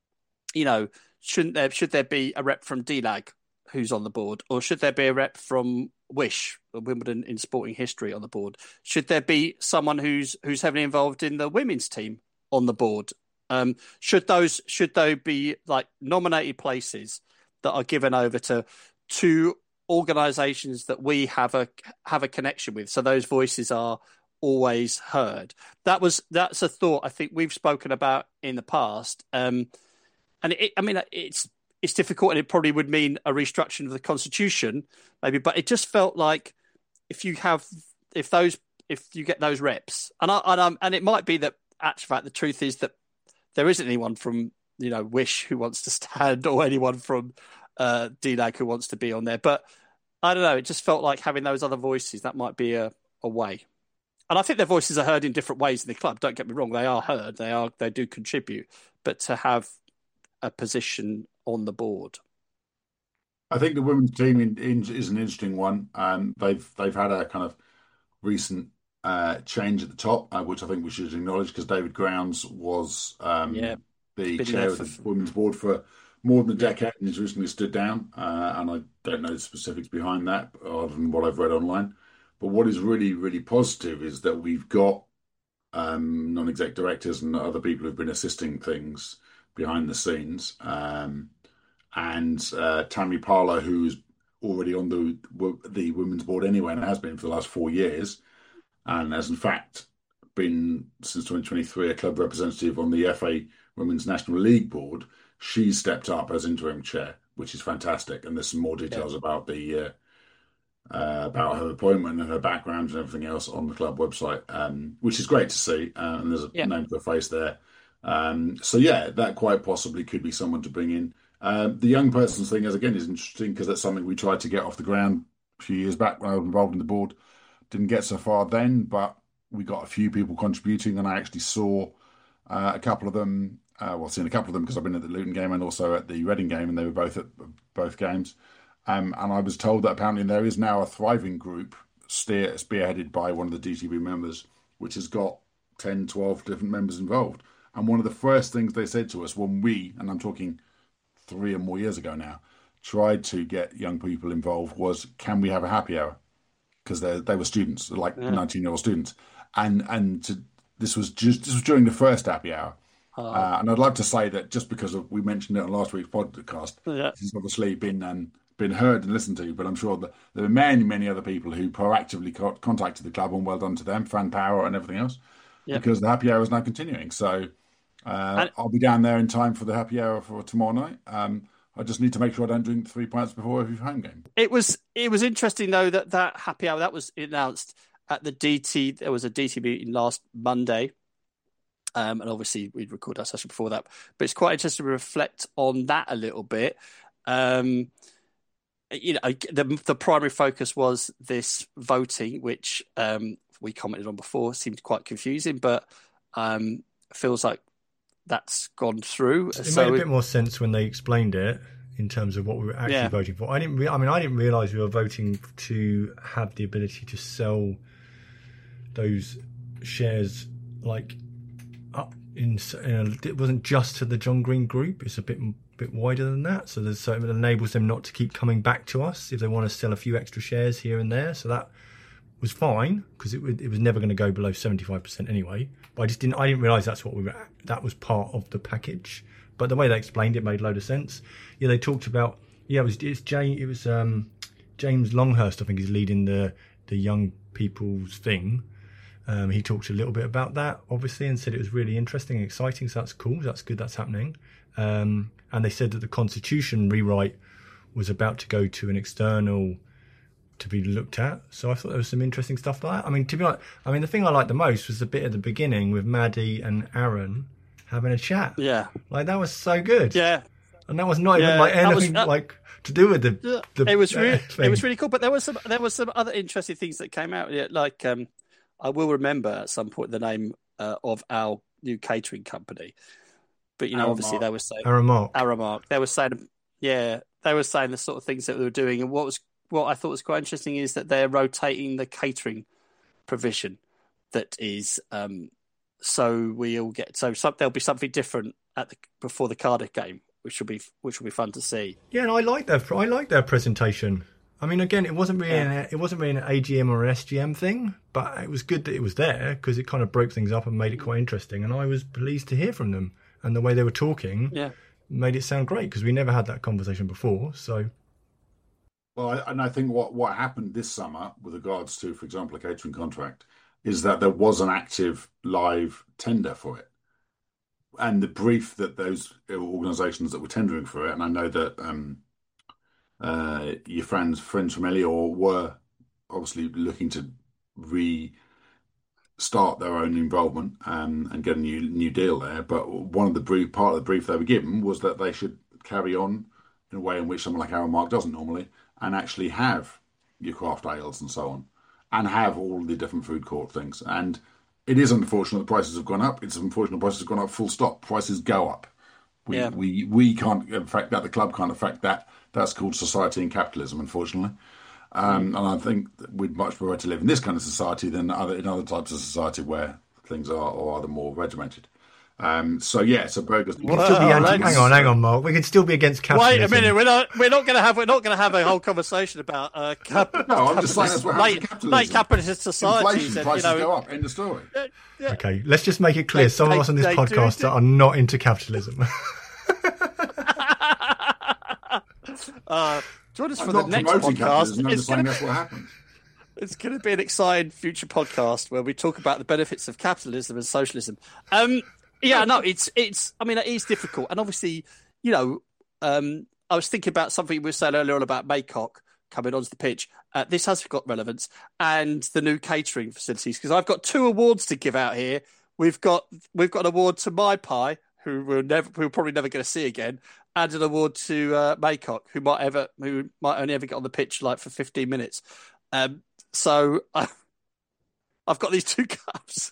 should there be a rep from DLAG who's on the board, or should there be a rep from Wish, Wimbledon in Sporting History, on the board? Should there be someone who's heavily involved in the women's team on the board? Should they be like nominated places that are given over to organisations that we have a connection with, so those voices are always heard. That's a thought I think we've spoken about in the past, and it's difficult, and it probably would mean a restructuring of the constitution, maybe. But it just felt like if you get those reps, and it might be that actually, fact, the truth is that there isn't anyone from Wish who wants to stand, or anyone from DLAG who wants to be on there. But I don't know. It just felt like having those other voices, that might be a way. And I think their voices are heard in different ways in the club. Don't get me wrong; they are heard. They do contribute. But to have a position on the board, I think the women's team is an interesting one. They've had a kind of recent change at the top, which I think we should acknowledge, because David Grounds was the chair of the women's board for more than a decade, and he's recently stood down. And I don't know the specifics behind that, other than what I've read online. But what is really, really positive is that we've got non-exec directors and other people who've been assisting things behind the scenes. And Tammy Parler, who's already on the women's board anyway, and has been for the last 4 years, and has in fact been since 2023 a club representative on the FA Women's National League board. She's stepped up as interim chair, which is fantastic. And there's some more details about about her appointment and her background and everything else on the club website, which is great to see. And there's a name to a face there. So that quite possibly could be someone to bring in. The young persons thing is interesting, because that's something we tried to get off the ground a few years back when I was involved in the board. Didn't get so far then, but we got a few people contributing, and I actually saw a couple of them. Seen a couple of them because I've been at the Luton game and also at the Reading game, and they were both at both games. And I was told that apparently there is now a thriving group spearheaded by one of the DTB members, which has got 10, 12 different members involved. And one of the first things they said to us when we, and I'm talking 3 or more years ago now, tried to get young people involved was, can we have a happy hour? Because they were students, like 19-year-old students. This was during the first happy hour. And I'd like to say that just because we mentioned it on last week's podcast, this has obviously been heard and listened to, but I'm sure that there are many, many other people who proactively contacted the club, and well done to them, fan power and everything else, because the happy hour is now continuing. So I'll be down there in time for the happy hour for tomorrow night. I just need to make sure I don't drink 3 pints before every home game. It was interesting though that happy hour that was announced at the DT. There was a DT meeting last Monday. And obviously we'd record our session before that, but it's quite interesting to reflect on that a little bit. The primary focus was this voting, which we commented on before, seemed quite confusing, but feels like that's gone through. It made a bit more sense when they explained it in terms of what we were actually voting for. I didn't realise we were voting to have the ability to sell those shares it wasn't just to the John Green Group. It's a bit wider than that. So it enables them not to keep coming back to us if they want to sell a few extra shares here and there. So that was fine, because it was never going to go below 75% anyway. But I didn't realise that was part of the package. But the way they explained it made a load of sense. Yeah, they talked about James Longhurst, I think, is leading the young people's thing. He talked a little bit about that, obviously, and said it was really interesting and exciting. So that's cool. That's good. That's happening. And they said that the constitution rewrite was about to go to an external to be looked at. So I thought there was some interesting stuff like that. I mean, to be honest, the thing I liked the most was the bit at the beginning with Maddie and Aaron having a chat. Yeah, that was so good. Yeah, and that was not even anything to do with the. It was really cool. But there was some other interesting things that came out. I will remember at some point the name of our new catering company, but obviously they were saying Aramark. They were saying the sort of things that they were doing, and what I thought was quite interesting is that they're rotating the catering provision. That is, so there'll be something different before the Cardiff game, which will be fun to see. Yeah, and I like their presentation. I mean, again, it wasn't really an AGM or an SGM thing, but it was good that it was there, because it kind of broke things up and made it quite interesting. And I was pleased to hear from them, and the way they were talking made it sound great, because we never had that conversation before. So Well, and I think what happened this summer with regards to, for example, a catering contract, is that there was an active live tender for it. And the brief that those organisations that were tendering for it, and I know that your friends from Elior were obviously looking to restart their own involvement and get a new deal there. But part of the brief they were given was that they should carry on in a way in which someone like Aramark doesn't normally, and actually have your craft ales and so on, and have all the different food court things. And it is unfortunate the prices have gone up. It's unfortunate prices have gone up. Full stop. Prices go up. We can't affect that. The club can't affect that. That's called society and capitalism, unfortunately. And I think that we'd much prefer to live in this kind of society than in other types of society where things are either more regimented. So burgers. Hang on, Mark. We can still be against capitalism. Wait a minute. We're not going to have a whole conversation about no, I'm just saying that's what happens to capitalism. Late capitalist societies. Inflation, prices go up. End of story. Okay, let's just make it clear. Some of us on this podcast are not into capitalism. Join us for the next podcast. I'm just saying that's what happens. It's going to be an exciting future podcast where we talk about the benefits of capitalism and socialism. Yeah, no, it's. I mean, it is difficult, and obviously, I was thinking about something we were saying earlier on about Maycock coming onto the pitch. This has got relevance, and the new catering facilities, because I've got 2 awards to give out here. We've got an award to My Pie, who we're probably never going to see again, and an award to Maycock, who might only ever get on the pitch like for 15 minutes. So I've got these 2 cups.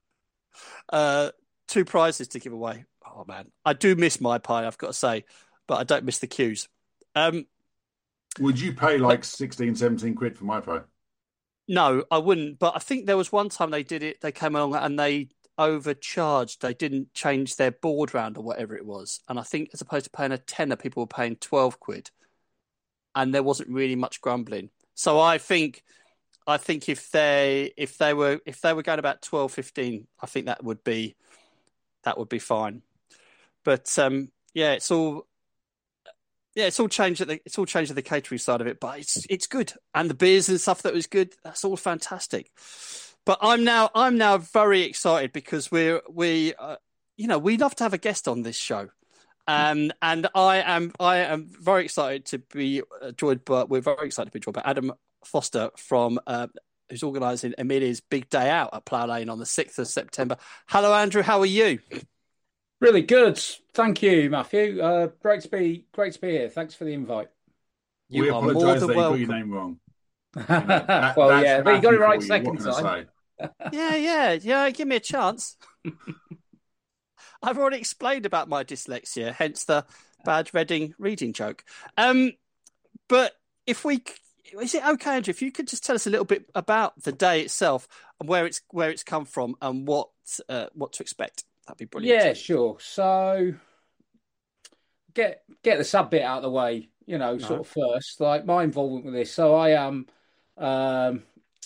2 prizes to give away. Oh man, I do miss My Pie, I've got to say, but I don't miss the queues. Would you pay like 16, 17 quid for My Pie? No, I wouldn't. But I think there was one time they did it. They came along and they overcharged. They didn't change their board round or whatever it was. And I think as opposed to paying a tenner, people were paying 12 quid, and there wasn't really much grumbling. So I think if they were going about 12, 15, I think that would be fine. But it's all changed at the catering side of it, but it's good, and the beers and stuff that was good. That's all fantastic. But I'm now very excited because we'd love to have a guest on this show, and I am very excited to be joined. But we're very excited to be joined by Adam Foster from who's organising Amelia's Big Day Out at Plough Lane on the 6th of September. Hello, Andrew. How are you? Really good. Thank you, Matthew. Great to be here. Thanks for the invite. We apologise that you got your name wrong. But you got it right second time. Yeah. Give me a chance. I've already explained about my dyslexia, hence the bad Reading reading joke. But is it okay, Andrew, if you could just tell us a little bit about the day itself and where it's come from and what to expect? That'd be brilliant. Yeah, sure. So get the sad bit out of the way, sort of first. Like my involvement with this. So I am I'm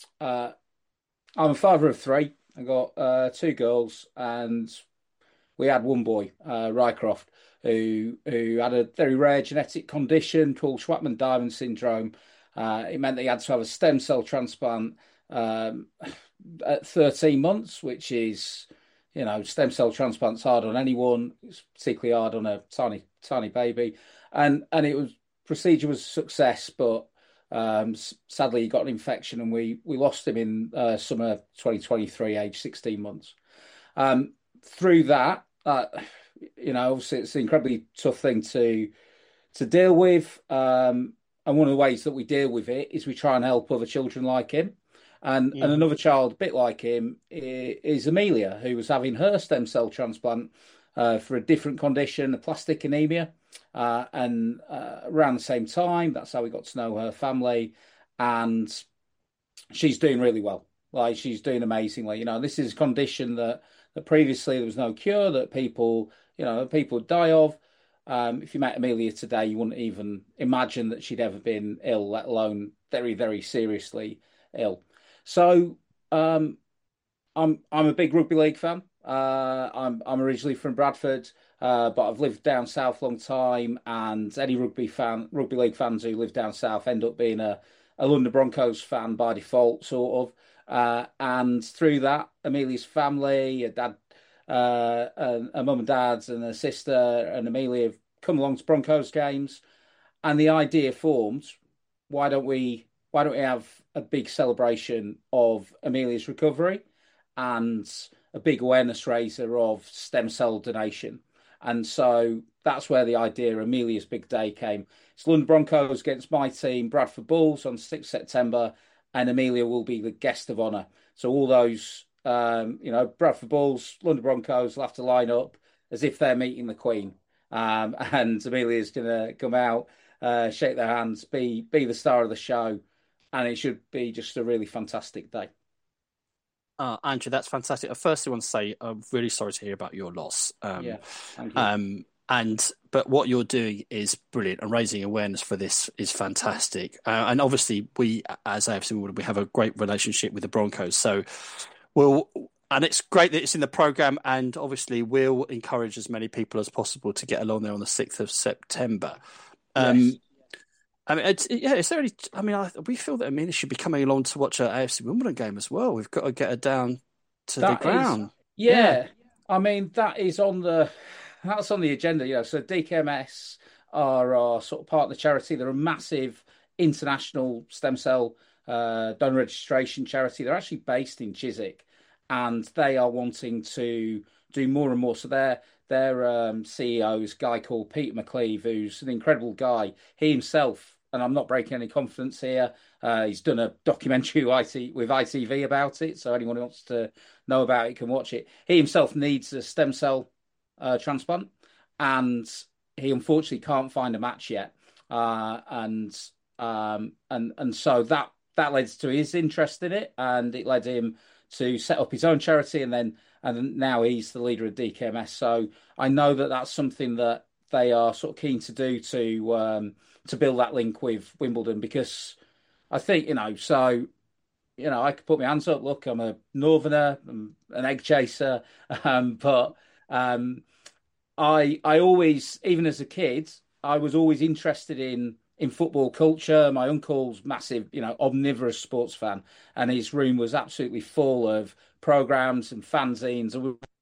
a father of 3. I got 2 girls, and we had one boy, Rycroft, who had a very rare genetic condition called Schwachman-Diamond syndrome. It meant that he had to have a stem cell transplant at 13 months, which is, stem cell transplant's hard on anyone. It's particularly hard on a tiny baby. And procedure was a success, but sadly he got an infection, and we lost him in summer 2023, age 16 months. Through that, obviously it's an incredibly tough thing to deal with. And one of the ways that we deal with it is we try and help other children like him. And another child a bit like him is Amelia, who was having her stem cell transplant for a different condition, a plastic anemia. And around the same time, that's how we got to know her family. And she's doing really well. Like, she's doing amazingly. This is a condition that previously there was no cure, that people die of. If you met Amelia today, you wouldn't even imagine that she'd ever been ill, let alone very, very seriously ill. So I'm a big rugby league fan. I'm originally from Bradford, but I've lived down south a long time, and any rugby league fans who live down south end up being a London Broncos fan by default, sort of. And through that, Amelia's family, a dad, a mum and dad's, and a sister, and Amelia have come along to Broncos games, and the idea formed: why don't we have a big celebration of Amelia's recovery and a big awareness raiser of stem cell donation? And so that's where the idea Amelia's Big Day came. It's London Broncos against my team, Bradford Bulls, on 6th September, and Amelia will be the guest of honour. So all those, Bradford Bulls, London Broncos will have to line up as if they're meeting the Queen. And Amelia's going to come out, shake their hands, be the star of the show, and it should be just a really fantastic day. Andrew, that's fantastic. I firstly want to say I'm really sorry to hear about your loss. Thank you. But what you're doing is brilliant, and raising awareness for this is fantastic. And obviously, we as AFC Wimbledon, we have a great relationship with the Broncos. So and it's great that it's in the programme, and obviously we'll encourage as many people as possible to get along there on the 6th of September. Yes. I mean, is there any? I mean, we feel that Amelia should be coming along to watch an AFC Wimbledon game as well. We've got to get her down to the ground. I mean, that's on the agenda. So DKMS are our sort of partner charity. They're a massive international stem cell donor registration charity. They're actually based in Chiswick, and they are wanting to do more and more. So their CEO is a guy called Peter McCleve, who's an incredible guy. He himself, and I'm not breaking any confidence here, he's done a documentary with ITV about it, so anyone who wants to know about it can watch it. He himself needs a stem cell transplant, and he unfortunately can't find a match yet. And so that led to his interest in it, and it led him to set up his own charity, and now he's the leader of DKMS. So I know that that's something that they are sort of keen to do to build that link with Wimbledon, because I think, I could put my hands up. Look, I'm a northerner, I'm an egg chaser, but I always, even as a kid, I was always interested in football culture. My uncle's massive, omnivorous sports fan, and his room was absolutely full of programs and fanzines.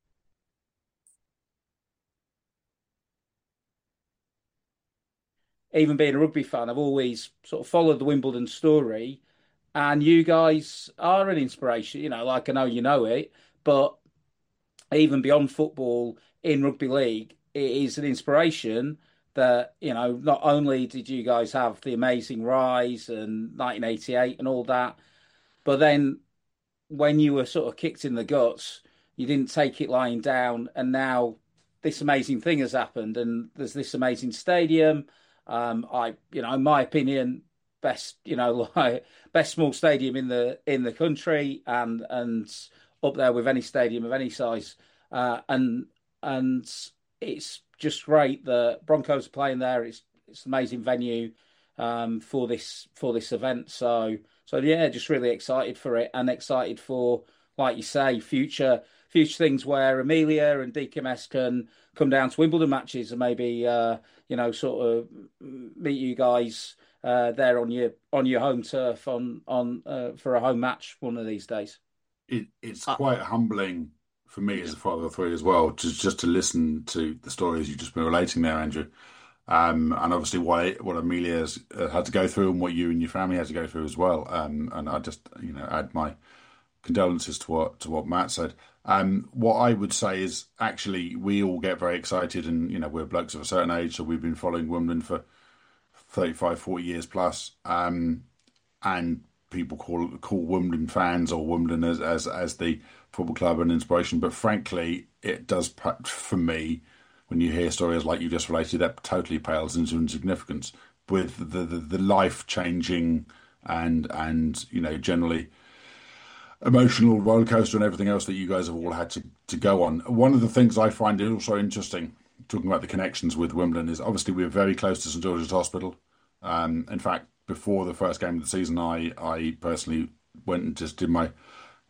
Even being a rugby fan, I've always sort of followed the Wimbledon story, and you guys are an inspiration. Like, I know you know it, but even beyond football in rugby league, it is an inspiration that, not only did you guys have the amazing rise and 1988 and all that, but then when you were sort of kicked in the guts, you didn't take it lying down, and now this amazing thing has happened, and there's this amazing stadium. In my opinion, best small stadium in the country, and up there with any stadium of any size, and it's just great that Broncos are playing there. It's an amazing venue for this event. So yeah, just really excited for it, and excited for, like you say, future things where Amelia and DKMS can come down to Wimbledon matches and maybe sort of meet you guys there on your home turf for a home match one of these days. It's quite humbling for me as a father of three as well, just to listen to the stories you've just been relating there, Andrew, and obviously what Amelia has had to go through, and what you and your family had to go through as well. And I just add my condolences to what Matt said. What I would say is, actually, we all get very excited, and we're blokes of a certain age, so we've been following Wimbledon for 35, 40 years plus, and people call Wimbledon fans or Wimbledon as the football club an inspiration. But frankly, it does, for me, when you hear stories like you just related, that totally pales into insignificance with the life changing and generally emotional roller coaster and everything else that you guys have all had to go on. One of the things I find also interesting, talking about the connections with Wimbledon, is obviously we're very close to St George's Hospital. In fact, before the first game of the season, I personally went and just did my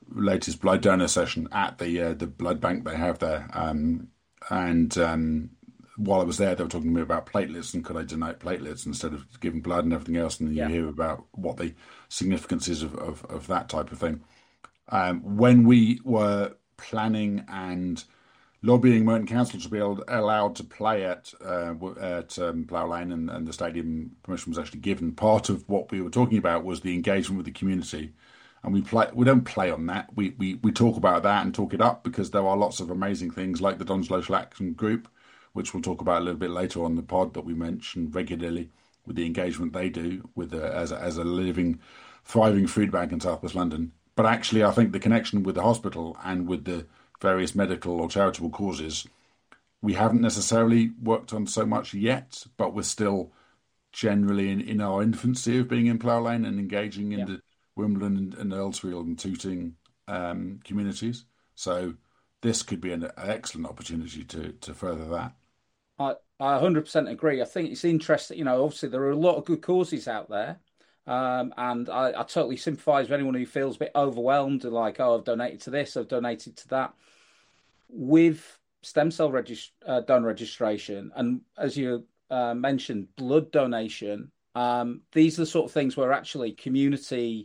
latest blood donor session at the blood bank they have there. And while I was there, they were talking to me about platelets and could I donate platelets instead of giving blood and everything else. And then you hear about what the significance is of that type of thing. When we were planning and lobbying Merton Council to be allowed to play at Plough Lane, and the stadium permission was actually given, part of what we were talking about was the engagement with the community. And we don't play on that. We talk about that and talk it up because there are lots of amazing things like the Dons Local Action Group, which we'll talk about a little bit later on the pod, that we mention regularly, with the engagement they do with as a living, thriving food bank in South West London. But actually, I think the connection with the hospital and with the various medical or charitable causes, we haven't necessarily worked on so much yet, but we're still generally in our infancy of being in Plough Lane and engaging in the Wimbledon and Earlsfield and Tooting communities. So this could be an excellent opportunity to further that. I 100% agree. I think it's interesting, obviously there are a lot of good causes out there. And I totally sympathise with anyone who feels a bit overwhelmed, like, oh, I've donated to this, I've donated to that. With stem cell donor registration, and as you mentioned, blood donation, these are the sort of things where actually community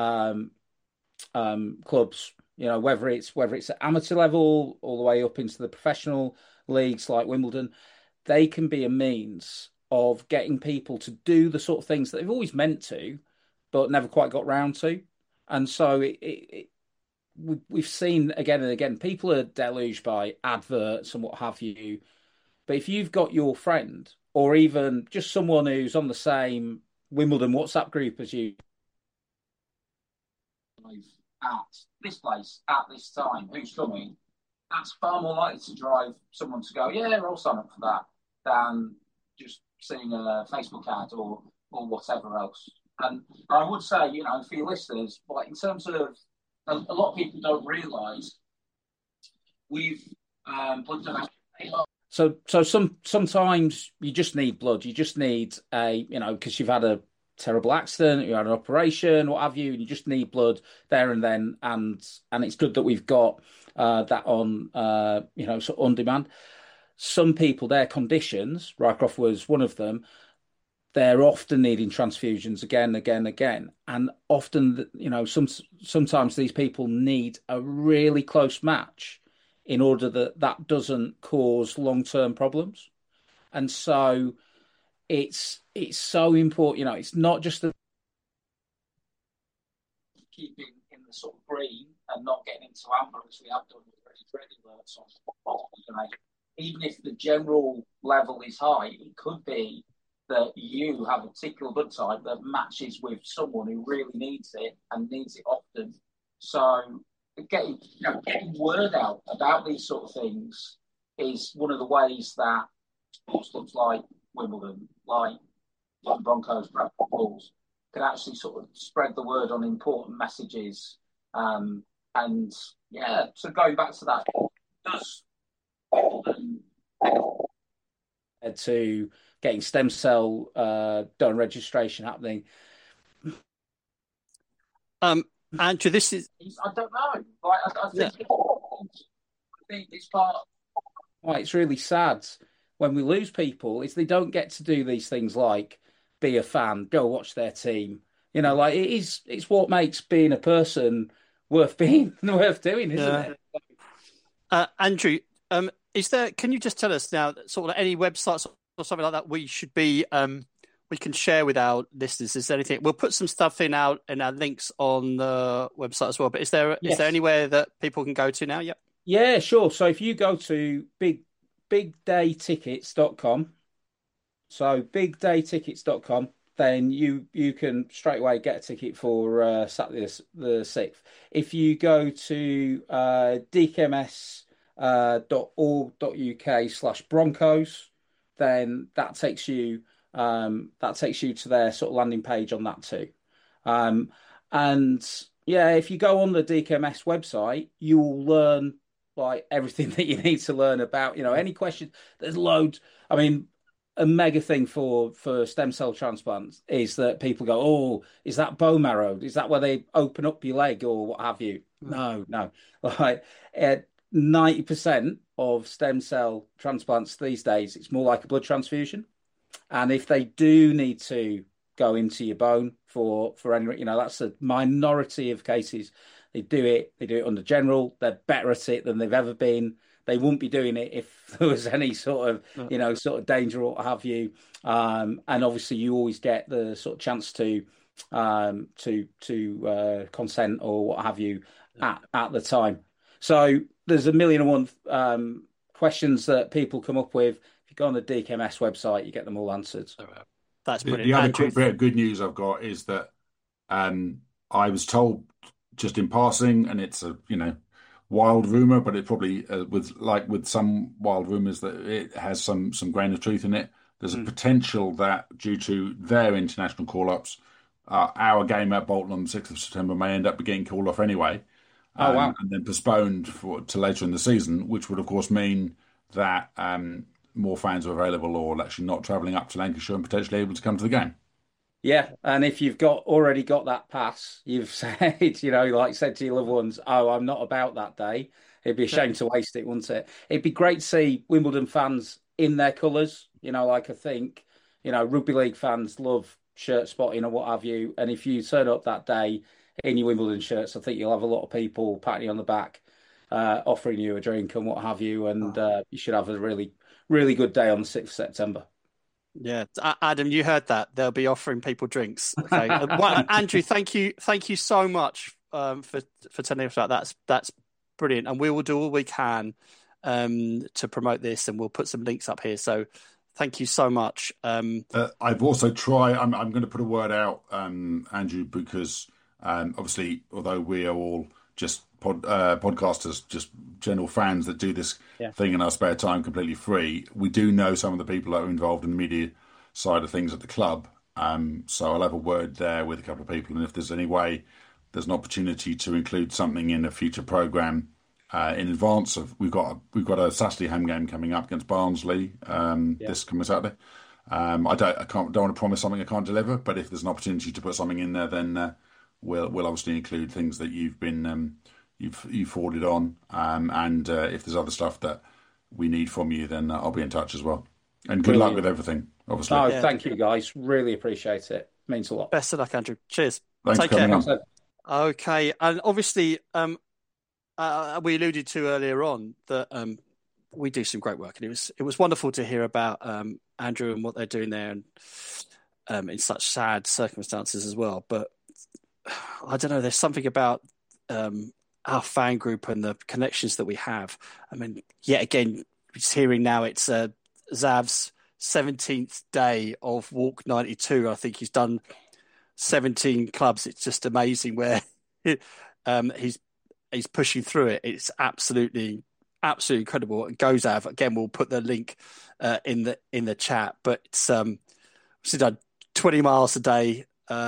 clubs, whether it's at amateur level all the way up into the professional leagues like Wimbledon, they can be a means of getting people to do the sort of things that they've always meant to, but never quite got round to. And so we've seen again and again, people are deluged by adverts and what have you. But if you've got your friend, or even just someone who's on the same Wimbledon WhatsApp group as you, at this place at this time, who's coming, that's far more likely to drive someone to go, yeah, I'll sign up for that, than just seeing a Facebook ad or whatever else. And I would say, for your listeners, like in terms of a lot of people don't realise we've blood donation. So sometimes you just need blood. You just need because you've had a terrible accident, you had an operation, what have you, and you just need blood there and then. And it's good that we've got that on sort of on demand. Some people, their conditions, Rycroft was one of them, they're often needing transfusions again. And often, sometimes these people need a really close match in order that doesn't cause long-term problems. And so it's so important, it's not just keeping in the sort of green and not getting into amber as we have done with ready alerts on football. Even if the general level is high, it could be that you have a particular blood type that matches with someone who really needs it and needs it often. So getting word out about these sort of things is one of the ways that sports clubs like Wimbledon, like Broncos, Bradford Bulls, can actually sort of spread the word on important messages. So going back to that, does to getting stem cell donor registration happening. Andrew, this is... I don't know. I think it's part... it's really sad when we lose people is they don't get to do these things like be a fan, go watch their team. It's what makes being a person worth doing, isn't it? Andrew, can you just tell us now sort of any websites or something like that we should be we can share with our listeners? Is there anything? We'll put some stuff in our links on the website as well. But is there anywhere that people can go to now? Yep. Yeah, sure. So if you go to bigdaytickets.com, then you can straight away get a ticket for Saturday the 6th. If you go to dkms.org.uk/Broncos, then that takes you to their sort of landing page on that too. If you go on the DKMS website, you will learn like everything that you need to learn about, any questions. There's loads. I mean, a mega thing for stem cell transplants is that people go, oh, is that bone marrow? Is that where they open up your leg or what have you? No, no. Like 90% of stem cell transplants these days, it's more like a blood transfusion. And if they do need to go into your bone for any, that's a minority of cases. They do it under general. They're better at it than they've ever been. They wouldn't be doing it if there was any sort of danger or what have you. And obviously, you always get the sort of chance to consent or what have you at the time. So there's a million and one questions that people come up with. If you go on the DKMS website, you get them all answered. That's brilliant. The other quick bit of good news I've got is that I was told just in passing, and it's a wild rumor, but it probably with some wild rumors that it has some grain of truth in it. There's a potential that due to their international call-ups, our game at Bolton on the 6th of September may end up getting called off anyway. Wow. And then postponed to later in the season, which would of course mean that more fans are available or actually not travelling up to Lancashire and potentially able to come to the game. Yeah, and if you've already got that pass, you've said, like said to your loved ones, oh, I'm not about that day. It'd be a shame to waste it, wouldn't it? It'd be great to see Wimbledon fans in their colours. I think, rugby league fans love shirt spotting or what have you. And if you turn up that day in your Wimbledon shirts, I think you'll have a lot of people patting you on the back, offering you a drink and what have you. And you should have a really, really good day on the 6th of September. Yeah, Adam, you heard that. They'll be offering people drinks. Okay, Andrew, thank you so much for telling us about that. That's brilliant, and we will do all we can to promote this, and we'll put some links up here. So, thank you so much. I've also tried. I'm going to put a word out, Andrew, because obviously, although we are all just podcasters, just general fans that do this thing in our spare time completely free, we do know some of the people that are involved in the media side of things at the club. So I'll have a word there with a couple of people, and if there's any way there's an opportunity to include something in a future programme in advance of we've got a Saturday home game coming up against Barnsley this coming Saturday. I don't want to promise something I can't deliver, but if there's an opportunity to put something in there, then we'll obviously include things that you've been you've forwarded on, and if there's other stuff that we need from you, then I'll be in touch as well. And good luck with everything, obviously. No, thank you guys. Really appreciate it. Means a lot. Best of luck, Andrew. Cheers. Thanks Take for coming care. on. Okay, and obviously, we alluded to earlier on that we do some great work, and it was wonderful to hear about Andrew and what they're doing there, and in such sad circumstances as well. But I don't know. There's something about our fan group and the connections that we have. I mean, yet again, just hearing now it's Zav's 17th day of Walk 92. I think he's done 17 clubs. It's just amazing where he's pushing through it. It's absolutely incredible. And Gozav, again, we'll put the link in the chat. But it's done 20 miles a day.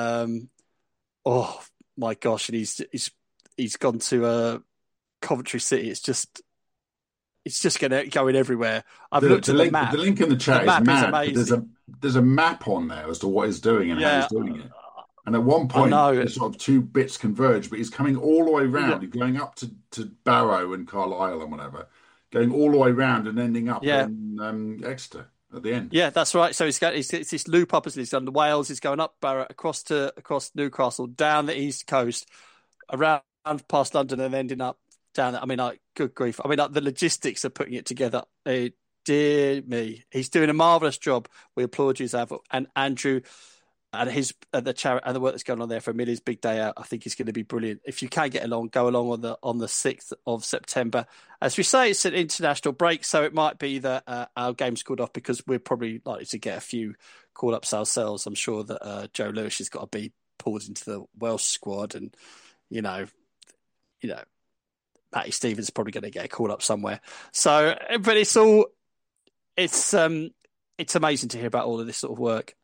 Oh my gosh! And he's gone to Coventry City. It's just going everywhere. I've looked at the map. The link in the chat is mad. There's a map on there as to what he's doing and how he's doing it. And at one point, there's sort of two bits converge, but he's coming all the way round. He's going up to Barrow and Carlisle and whatever, going all the way round and ending up in Exeter at the end. Yeah, that's right. So it's this loop up as he's done the Wales. He's going up Barrow, across Newcastle, down the east coast, around past London, and ending up down. I mean, good grief. I mean, the logistics of putting it together. Dear me, he's doing a marvelous job. We applaud you, Zav, and Andrew. And the charity and the work that's going on there for Millie's big day out, I think is going to be brilliant. If you can get along, go along on the 6th of September. As we say, it's an international break, so it might be that our game's called off because we're probably likely to get a few call-ups ourselves. I'm sure that Joe Lewis has got to be pulled into the Welsh squad, and you know, Matty Stevens is probably going to get a call-up somewhere. So, but it's amazing to hear about all of this sort of work.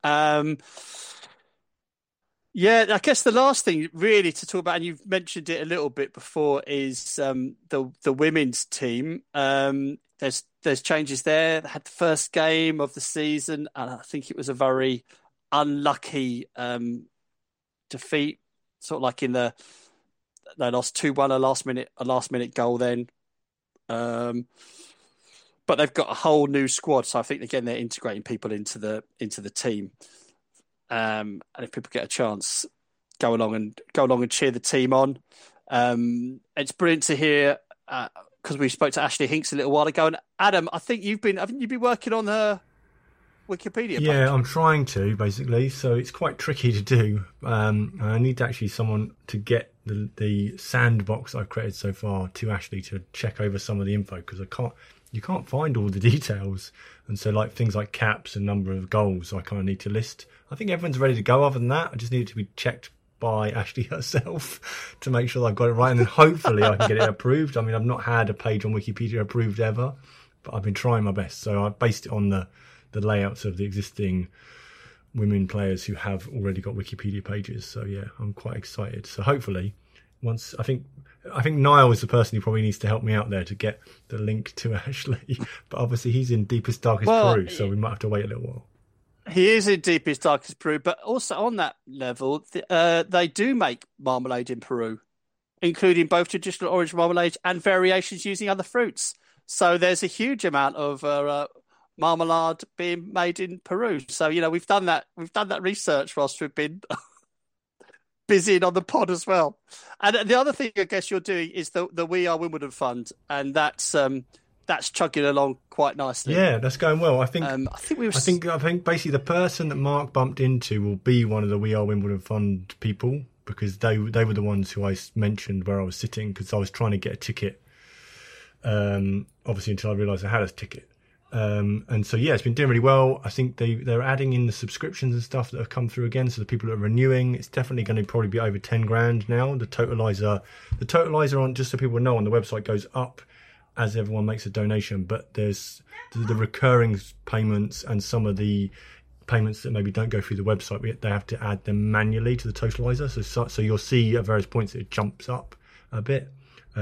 Yeah, I guess the last thing really to talk about, and you've mentioned it a little bit before, is the women's team. there's changes there. They had the first game of the season, and I think it was a very unlucky defeat. Sort of like they lost 2-1, a last minute goal then. But they've got a whole new squad, so I think again they're integrating people into the team. And if people get a chance, go along and cheer the team on. It's brilliant to hear because we spoke to Ashley Hinks a little while ago, and Adam, I think you've been working on her Wikipedia page. Yeah, I'm trying to basically. So it's quite tricky to do. I need actually someone to get the sandbox I've created so far to Ashley to check over some of the info because you can't find all the details, and so like things like caps and number of goals I kind of need to list. I think everyone's ready to go. Other than that, I just need it to be checked by Ashley herself to make sure I've got it right, and then hopefully I can get it approved. I mean, I've not had a page on Wikipedia approved ever, but I've been trying my best. So I based it on the layouts of the existing women players who have already got Wikipedia pages. So yeah, I'm quite excited. So hopefully, once I think Niall is the person who probably needs to help me out there to get the link to Ashley, but obviously he's in deepest darkest Peru, so we might have to wait a little while. He is in deepest darkest Peru, but also on that level, they do make marmalade in Peru, including both traditional orange marmalade and variations using other fruits. So there's a huge amount of marmalade being made in Peru. So we've done that research whilst we've been busying on the pod as well. And the other thing I guess you're doing is the We Are Wimbledon Fund, and that's chugging along quite nicely. Yeah, that's going well. I think basically the person that Mark bumped into will be one of the We Are Wimbledon Fund people, because they were the ones who I mentioned where I was sitting, because I was trying to get a ticket. Obviously, until I realised I had a ticket. And so yeah, it's been doing really well. I think they're adding in the subscriptions and stuff that have come through again. So the people that are renewing, it's definitely going to probably be over 10 grand now. The totalizer on, just so people know, on the website goes up as everyone makes a donation, but there's the recurring payments and some of the payments that maybe don't go through the website. They have to add them manually to the totalizer. So you'll see at various points it jumps up a bit.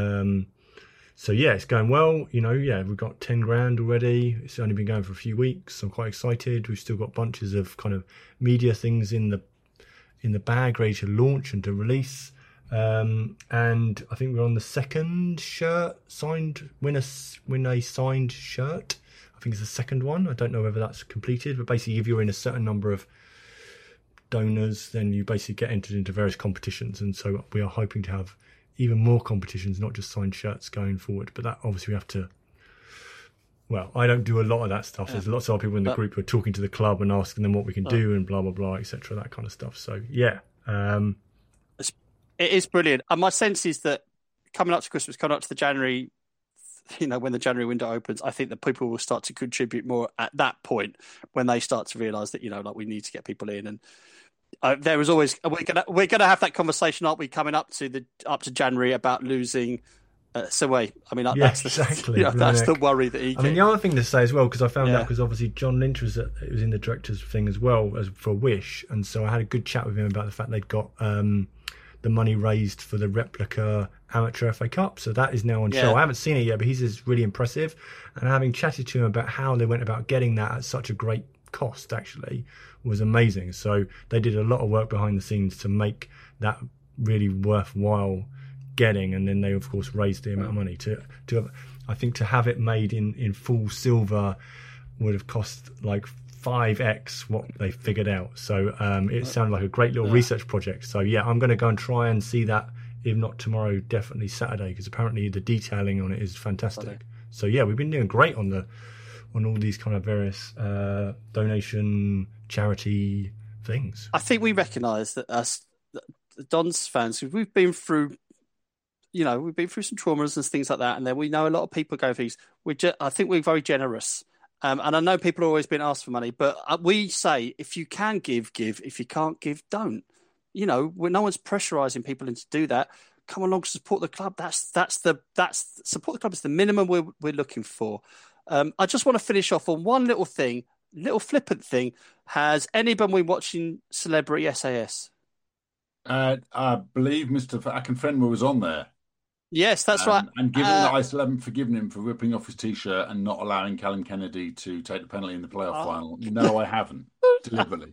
So yeah, it's going well. We've got 10 grand already. It's only been going for a few weeks. I'm quite excited. We've still got bunches of kind of media things in the bag ready to launch and to release. And I think we're on the second shirt win a signed shirt. I think it's the second one. I don't know whether that's completed, but basically if you're in a certain number of donors, then you basically get entered into various competitions. And so we are hoping to have even more competitions, not just signed shirts going forward. But that obviously we have to. Well, I don't do a lot of that stuff. There's lots of other people in the group who are talking to the club and asking them what we can do and blah blah blah, etc. That kind of stuff. So yeah. It is brilliant. And my sense is that coming up to Christmas, coming up to the January, when the January window opens, I think that people will start to contribute more at that point when they start to realise that, we need to get people in. And there is always, we're gonna have that conversation, aren't we, coming up to January about losing Saway. I mean, that's exactly. That's the worry that he gets. I mean, the other thing to say as well, because I found out, because obviously John Lynch was in the director's thing as well as for Wish, and so I had a good chat with him about the fact they'd got the money raised for the replica amateur FA Cup, so that is now on show. I haven't seen it yet, but he says really impressive. And having chatted to him about how they went about getting that at such a great cost, actually, was amazing. So they did a lot of work behind the scenes to make that really worthwhile getting, and then they of course raised the amount of money to I think to have it made in full silver would have cost like 5x what they figured out. So it sounded like a great little research project. So yeah, I'm going to go and try and see that, if not tomorrow, definitely Saturday, because apparently the detailing on it is fantastic. So yeah, we've been doing great on all these kind of various donation charity things. I think we recognise that us the Dons fans, we've been through some traumas and things like that, and then we know a lot of people go through things. I think we're very generous. And I know people have always been asked for money, but we say, if you can give. If you can't give, don't. No one's pressurising people into do that. Come along to support the club. That's support the club is the minimum we're looking for. I just want to finish off on one little flippant thing. Has anyone been watching Celebrity SAS? I believe Mr. Akinfenwa was on there. Yes, that's right. And given that I still haven't forgiven him for ripping off his T-shirt and not allowing Callum Kennedy to take the penalty in the playoff final, no, I haven't, deliberately.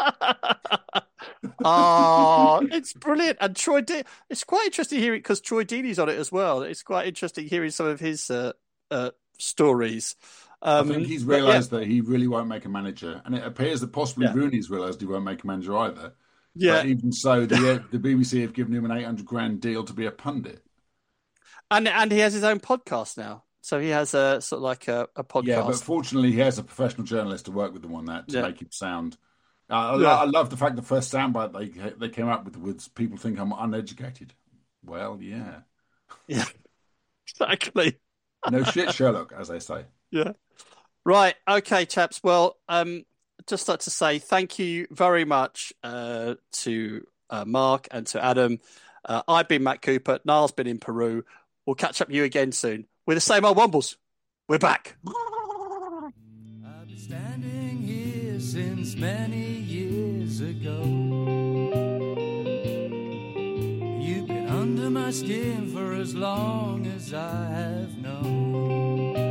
Oh, it's brilliant. And it's quite interesting hearing because Troy Deeney's on it as well. It's quite interesting hearing some of his stories. I think he's realised that he really won't make a manager, and it appears that possibly Rooney's realised he won't make a manager either. Yeah. But even so, the BBC have given him an $800,000 deal to be a pundit. And he has his own podcast now. So he has a sort of like a podcast. Yeah, but fortunately he has a professional journalist to work with him on that to make him sound. I love the fact the first soundbite they came up with was people think I'm uneducated. Well, yeah. Yeah, exactly. No shit, Sherlock, as they say. Yeah. Right. Okay, chaps. Well, just like to say thank you very much to Mark and to Adam. I've been Matt Cooper. Niall's been in Peru. We'll catch up with you again soon. We're the same old Wombles. We're back. I've been standing here since many years ago. You've been under my skin for as long as I have known.